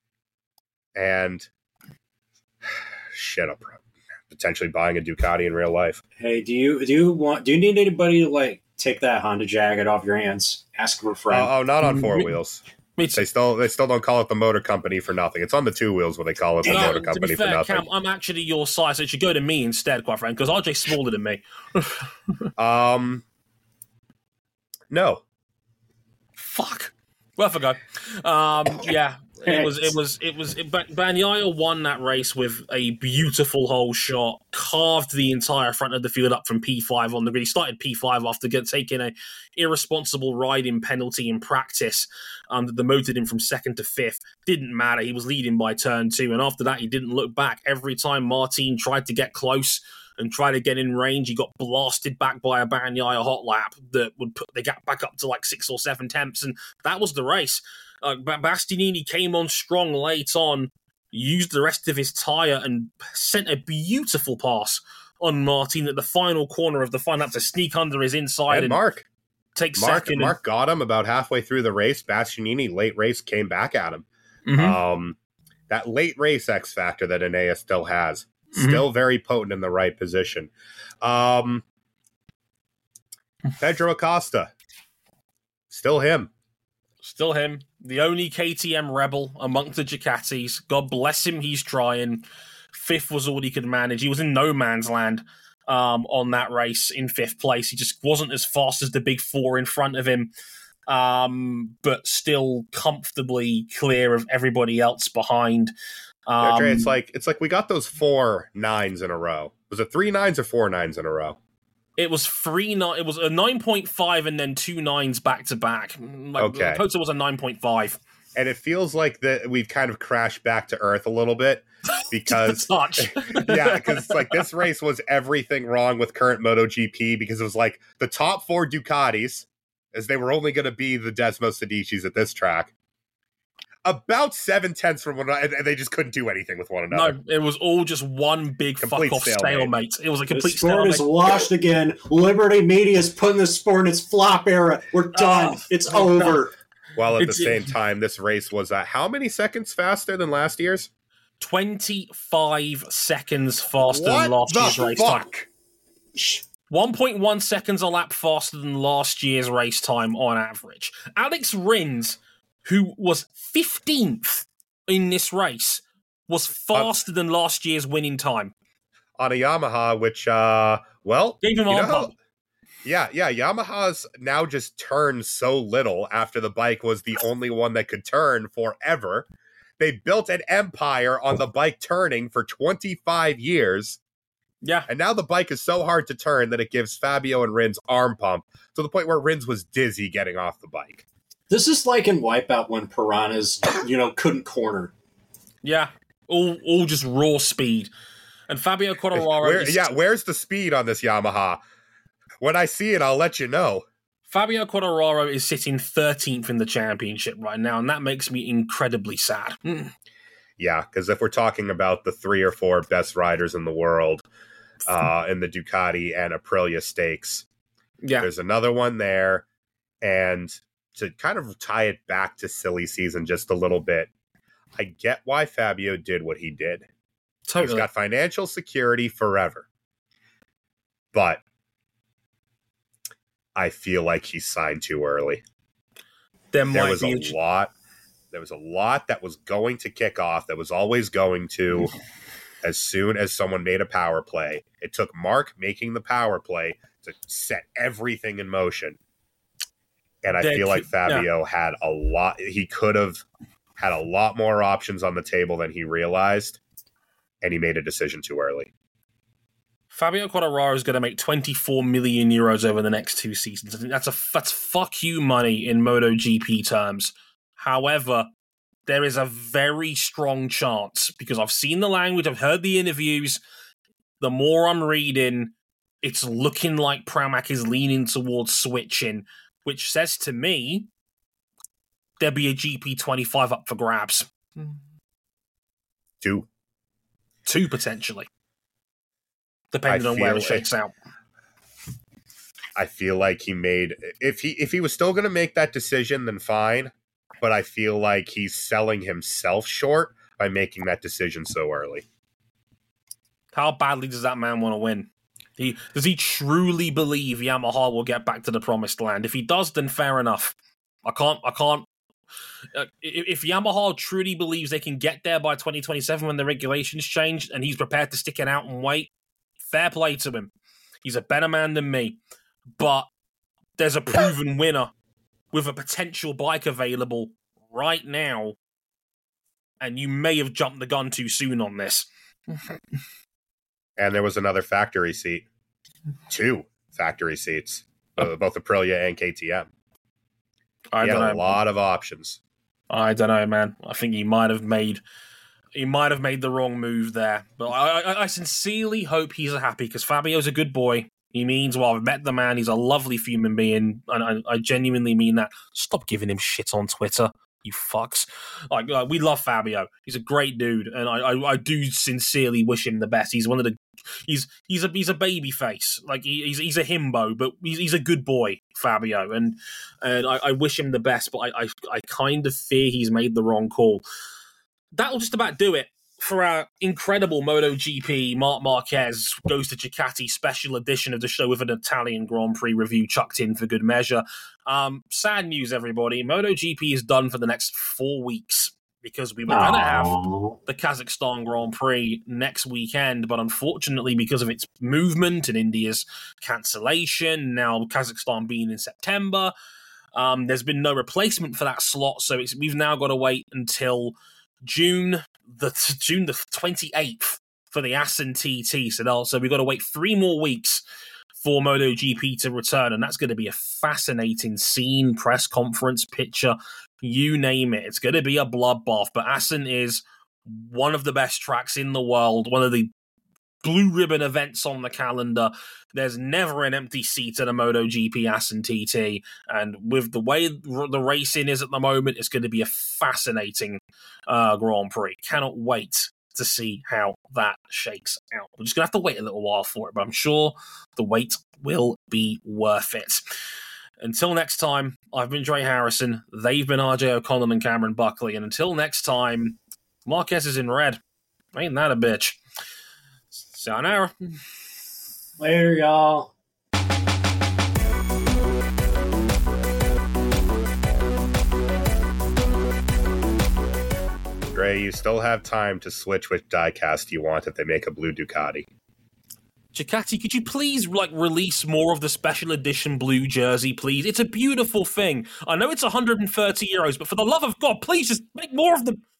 and shit, I'm potentially buying a Ducati in real life. Hey, do you do you want do you need anybody to like take that Honda Jacket off your hands? Ask for a friend. Oh, oh, not on four wheels. Me too. They still they still don't call it the motor company for nothing. It's on the two wheels where they call it the No, motor to company be fair, for nothing. Cam, I'm actually your size, so it should go to me instead, quite frankly, because R J's smaller than me. Um, no. Fuck. Worth a go. Um, yeah, it was, it was, it was, it, Bagnaia won that race with a beautiful hole shot, carved the entire front of the field up from P five on the grid. He started P five after get, taking a irresponsible riding penalty in practice um, that demoted him from second to fifth. Didn't matter. He was leading by turn two, and after that, he didn't look back. Every time Martin tried to get close and try to get in range, he got blasted back by a Bagnaia hot lap that would put they got back up to like six or seven tenths, and that was the race. Uh, Bastianini came on strong late on, used the rest of his tyre, and sent a beautiful pass on Martin at the final corner of the final lap to sneak under his inside And and Mark. take Mark, second. Mark got him about halfway through the race. Bastianini, late race, came back at him. And, Mhm. Um, that late race X factor that Enea still has. Mhm. Still very potent in the right position. Um, Pedro Acosta. Still him. Still him, the only K T M rebel amongst the Ducatis. God bless him, he's trying. Fifth was all he could manage. He was in no man's land um, on that race in fifth place. He just wasn't as fast as the big four in front of him, um, but still comfortably clear of everybody else behind. Um, Andre, it's like it's like we got those four nines in a row. Was it three nines or four nines in a row? It was three nine. It was a nine point five and then two nines back to back. Like, Okay. Kota was a nine point five. And it feels like that we've kind of crashed back to earth a little bit because touch. yeah, because it's like this race was everything wrong with current MotoGP because it was like the top four Ducatis, as they were only going to be the Desmos Sedici's at this track, about seven tenths from one another, and they just couldn't do anything with one another. No, it was all just one big Complete fuck off stalemate. stalemate. It was a The complete sport stalemate. is washed again. Liberty Media is putting the sport in its flop era. We're done. Oh, it's we're over. While at It's- the same time, this race was uh, how many seconds faster than last year's? twenty-five seconds faster What than last the year's race time. fuck? one point one seconds a lap faster than last year's race time on average. Alex Rins who was fifteenth in this race, was faster uh, than last year's winning time. On a Yamaha, which, uh, well... Gave him arm pump. Yeah, yeah, Yamaha's now just turned so little after the bike was the only one that could turn forever. They built an empire on the bike turning for twenty-five years. Yeah. And now the bike is so hard to turn that it gives Fabio and Rins arm pump to the point where Rins was dizzy getting off the bike. This is like in Wipeout when Piranhas, you know, couldn't corner. Yeah, all all just raw speed. And Fabio Quartararo... Where, is... Yeah, where's the speed on this Yamaha? When I see it, I'll let you know. Fabio Quartararo is sitting thirteenth in the championship right now, and that makes me incredibly sad. Mm. Yeah, because if we're talking about the three or four best riders in the world uh, in the Ducati and Aprilia stakes, yeah, there's another one there. And to kind of tie it back to silly season just a little bit, I get why Fabio did what he did. Totally. He's got financial security forever. But I feel like he signed too early. There, there might was be a a... lot. There was a lot that was going to kick off. That was always going to, as soon as someone made a power play. It took Mark making the power play to set everything in motion. And I They feel could, like Fabio yeah. had a lot. He could have had a lot more options on the table than he realized, and he made a decision too early. Fabio Quartararo is going to make twenty-four million euros over the next two seasons. I think that's a that's fuck you money in MotoGP terms. However, there is a very strong chance, because I've seen the language, I've heard the interviews. The more I'm reading, it's looking like Pramac is leaning towards switching, which says to me there'll be a G P twenty-five up for grabs. Two. Two, potentially. Depending on where it shakes out. I feel like he made... If he if he was still going to make that decision, then fine. But I feel like he's selling himself short by making that decision so early. How badly does that man want to win? He Does he truly believe Yamaha will get back to the promised land? If he does, then fair enough. I can't... I can't. Uh, if Yamaha truly believes they can get there by twenty twenty-seven when the regulations change, and he's prepared to stick it out and wait, fair play to him. He's a better man than me. But there's a proven winner with a potential bike available right now, and you may have jumped the gun too soon on this. And there was another factory seat. Two factory seats. Uh, both Aprilia and K T M. I he don't had know. a lot of options. I don't know, man. I think he might have made he might have made the wrong move there. But I, I, I sincerely hope he's happy, because Fabio's a good boy. He means well. I've met the man. He's a lovely human being, and I, I genuinely mean that. Stop giving him shit on Twitter, you fucks. Like, like we love Fabio. He's a great dude, and I, I, I do sincerely wish him the best. He's one of the he's he's a he's a baby face. Like he, he's he's a himbo, but he's, he's a good boy, Fabio, and and I, I wish him the best. But I, I I kind of fear he's made the wrong call. That'll just about do it for our incredible MotoGP Marc Marquez Goes to Ducati special edition of the show, with an Italian Grand Prix review chucked in for good measure. Um, sad news, everybody. MotoGP is done for the next four weeks because we were going to have the Kazakhstan Grand Prix next weekend, but unfortunately, because of its movement and India's cancellation, now Kazakhstan being in September, um, there's been no replacement for that slot, so it's, we've now got to wait until June the June the twenty-eighth for the Assen T T. So, so we've got to wait three more weeks for MotoGP to return, and that's going to be a fascinating scene, press conference, picture, you name it. It's going to be a bloodbath, but Assen is one of the best tracks in the world, one of the blue ribbon events on the calendar. There's never an empty seat at a MotoGP Assen T T, and with the way the racing is at the moment, it's going to be a fascinating uh, Grand Prix. Cannot wait to see how that shakes out. We're just going to have to wait a little while for it, but I'm sure the wait will be worth it. Until next time, I've been Dre Harrison, they've been R J O'Connell and Cameron Buckley, and until next time, Marquez is in red. Ain't that a bitch? Sayonara. Later, y'all. Gray, you still have time to switch which diecast you want if they make a blue Ducati. Ducati, could you please like release more of the special edition blue jersey, please? It's a beautiful thing. I know it's one hundred thirty euros, but for the love of God, please just make more of them.